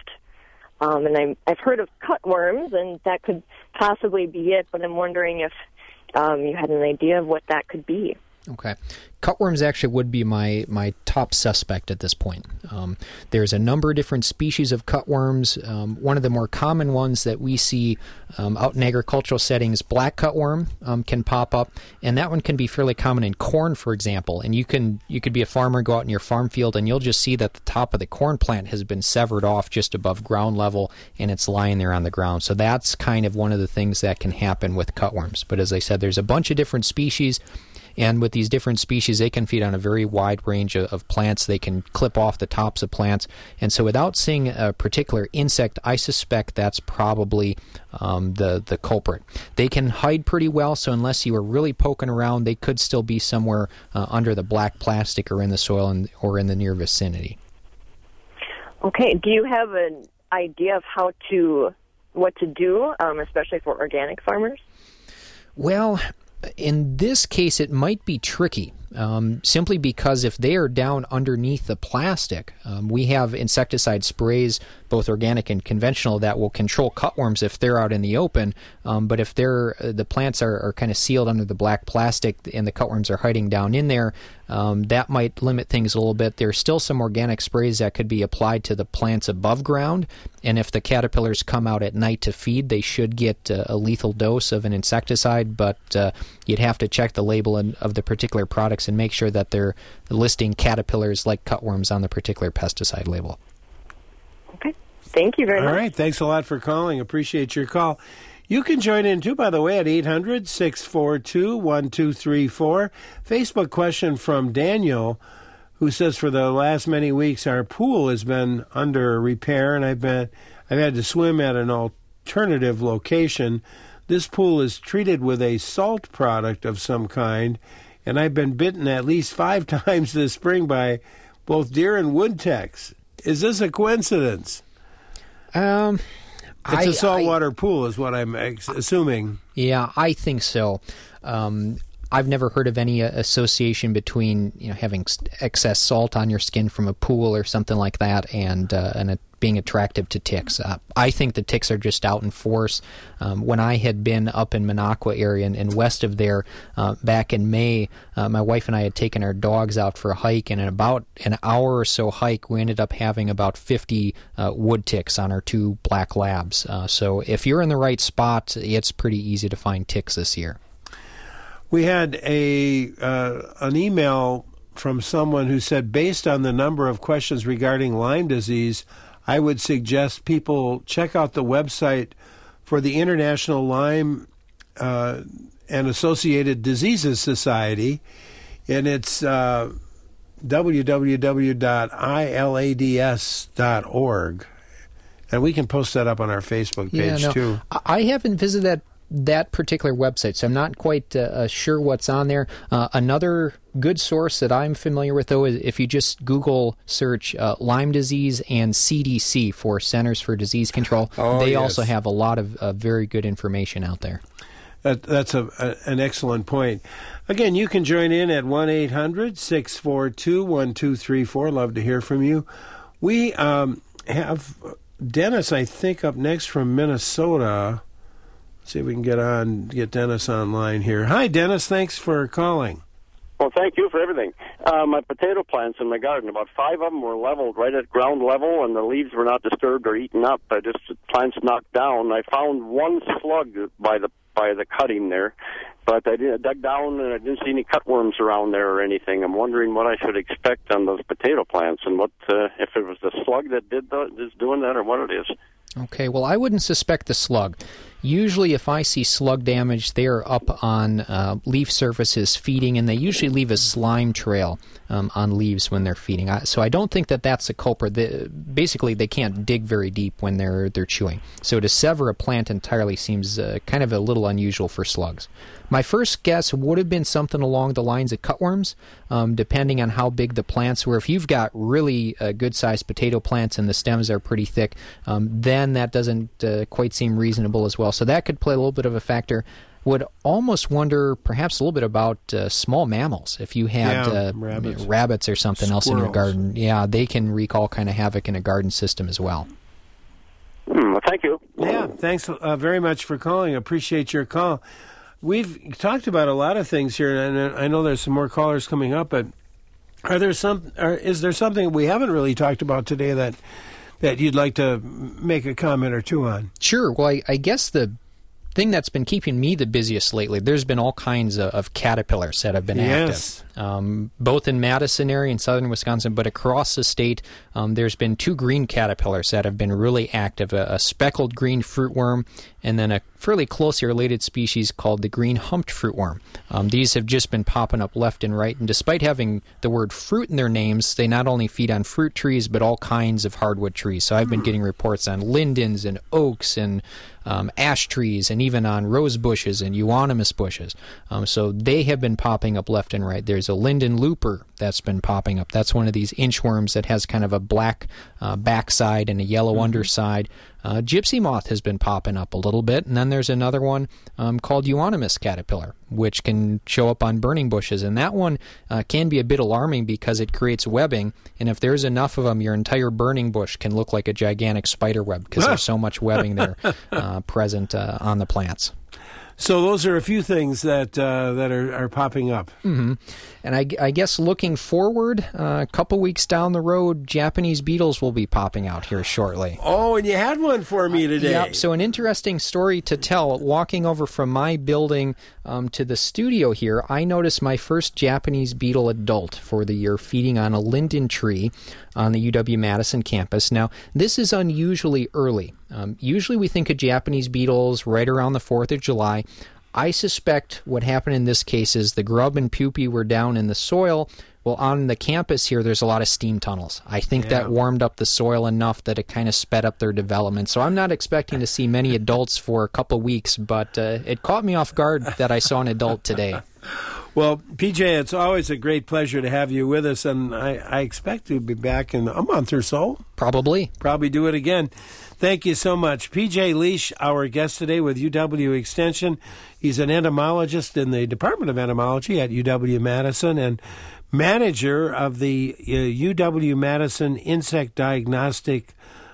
And I've heard of cutworms, and that could possibly be it, but I'm wondering if you had an idea of what that could be. Okay. Cutworms actually would be my top suspect at this point. There's a number of different species of cutworms. One of the more common ones that we see out in agricultural settings, black cutworm can pop up, and that one can be fairly common in corn, for example. And you could be a farmer, go out in your farm field, and you'll just see that the top of the corn plant has been severed off just above ground level, and it's lying there on the ground. So that's kind of one of the things that can happen with cutworms. But as I said, there's a bunch of different species. And with these different species, they can feed on a very wide range of plants. They can clip off the tops of plants. And so without seeing a particular insect, I suspect that's probably the culprit. They can hide pretty well, so unless you were really poking around, they could still be somewhere under the black plastic or in the soil or in the near vicinity. Okay. Do you have an idea of what to do, especially for organic farmers? Well, in this case, it might be tricky, simply because if they are down underneath the plastic, we have insecticide sprays, both organic and conventional, that will control cutworms if they're out in the open. But if the plants are kind of sealed under the black plastic and the cutworms are hiding down in there, that might limit things a little bit. There's still some organic sprays that could be applied to the plants above ground, and if the caterpillars come out at night to feed, they should get a lethal dose of an insecticide, but you'd have to check the label of the particular products and make sure that they're listing caterpillars like cutworms on the particular pesticide label. Okay. Thank you very much. All right. Thanks a lot for calling. Appreciate your call. You can join in, too, by the way, at 800-642-1234. Facebook question from Daniel, who says, for the last many weeks, our pool has been under repair, and I've had to swim at an alternative location. This pool is treated with a salt product of some kind, and I've been bitten at least 5 times this spring by both deer and wood ticks. Is this a coincidence? It's a saltwater pool is what I'm assuming. Yeah, I think so. I've never heard of any association between having excess salt on your skin from a pool or something like that and it being attractive to ticks. I think the ticks are just out in force. When I had been up in Minocqua area and west of there back in May, my wife and I had taken our dogs out for a hike, and in about an hour or so hike, we ended up having about 50 wood ticks on our 2 black labs. So if you're in the right spot, it's pretty easy to find ticks this year. We had an email from someone who said, based on the number of questions regarding Lyme disease, I would suggest people check out the website for the International Lyme and Associated Diseases Society, and it's www.ilads.org. And we can post that up on our Facebook page, too. I haven't visited that that particular website, so I'm not quite sure what's on there. Another good source that I'm familiar with, though, is if you just Google search Lyme disease and CDC for Centers for Disease Control. They also have a lot of very good information out there. That's an excellent point. Again, you can join in at 1-800-642-1234. Love to hear from you. We have Dennis, I think, up next from Minnesota. Let's see if we can get Dennis online here. Hi, Dennis. Thanks for calling. Well, thank you for everything. My potato plants in my garden, about 5 of them were leveled right at ground level, and the leaves were not disturbed or eaten up. The plants knocked down. I found one slug by the cutting there, but I dug down and I didn't see any cutworms around there or anything. I'm wondering what I should expect on those potato plants, and what if it was the slug that is doing that, or what it is. Okay, well, I wouldn't suspect the slug. Usually if I see slug damage, they are up on leaf surfaces feeding, and they usually leave a slime trail on leaves when they're feeding. So I don't think that that's a culprit. Basically, they can't dig very deep when they're chewing. So to sever a plant entirely seems kind of a little unusual for slugs. My first guess would have been something along the lines of cutworms, depending on how big the plants were. If you've got really good-sized potato plants and the stems are pretty thick, then that doesn't quite seem reasonable as well. So that could play a little bit of a factor. Would almost wonder perhaps a little bit about small mammals. If you had rabbits or something else in your garden, they can wreak all kind of havoc in a garden system as well. Thank you. Yeah, thanks very much for calling. Appreciate your call. We've talked about a lot of things here, and I know there's some more callers coming up, but is there something we haven't really talked about today that you'd like to make a comment or two on? Sure. Well, I guess the thing that's been keeping me the busiest lately, there's been all kinds of caterpillars that have been active, both in Madison area and southern Wisconsin, but across the state, there's been 2 green caterpillars that have been really active, a speckled green fruitworm and then a fairly closely related species called the green humped fruitworm. These have just been popping up left and right, and despite having the word fruit in their names, they not only feed on fruit trees, but all kinds of hardwood trees. So I've been getting reports on lindens and oaks and ash trees, and even on rose bushes and euonymus bushes. So they have been popping up left and right. There's a linden looper that's been popping up. That's one of these inchworms that has kind of a black backside and a yellow underside. Gypsy moth has been popping up a little bit, and then there's another one called euonymus caterpillar, which can show up on burning bushes, and that one can be a bit alarming because it creates webbing, and if there's enough of them, your entire burning bush can look like a gigantic spider web because there's so much webbing there present on the plants. So those are a few things that are popping up. Mm-hmm. And I guess looking forward, a couple weeks down the road, Japanese beetles will be popping out here shortly. Oh, and you had one for me today. Yep, so an interesting story to tell. Walking over from my building to the studio here, I noticed my first Japanese beetle adult for the year feeding on a linden tree on the UW-Madison campus. Now, this is unusually early. Usually we think of Japanese beetles right around the 4th of July. I suspect what happened in this case is the grub and pupae were down in the soil. Well, on the campus here, there's a lot of steam tunnels. I think that warmed up the soil enough that it kind of sped up their development. So I'm not expecting to see many adults for a couple weeks, but it caught me off guard that I saw an adult today. Well, PJ, it's always a great pleasure to have you with us, and I expect to be back in a month or so. Probably do it again. Thank you so much. PJ Liesch, our guest today with UW Extension. He's an entomologist in the Department of Entomology at UW-Madison and manager of the UW-Madison Insect Diagnostic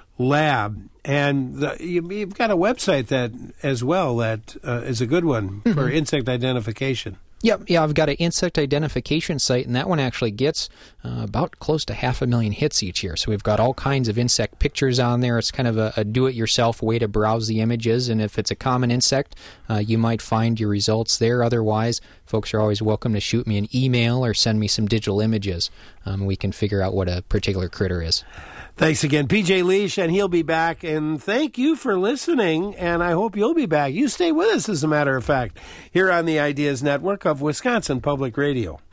Lab. And you've got a website that as well that is a good one for insect identification. Yeah, I've got an insect identification site, and that one actually gets about close to 500,000 hits each year. So we've got all kinds of insect pictures on there. It's kind of a do-it-yourself way to browse the images, and if it's a common insect, you might find your results there. Otherwise, folks are always welcome to shoot me an email or send me some digital images. We can figure out what a particular critter is. Thanks again, PJ Liesch, and he'll be back. And thank you for listening, and I hope you'll be back. You stay with us, as a matter of fact, here on the Ideas Network of Wisconsin Public Radio.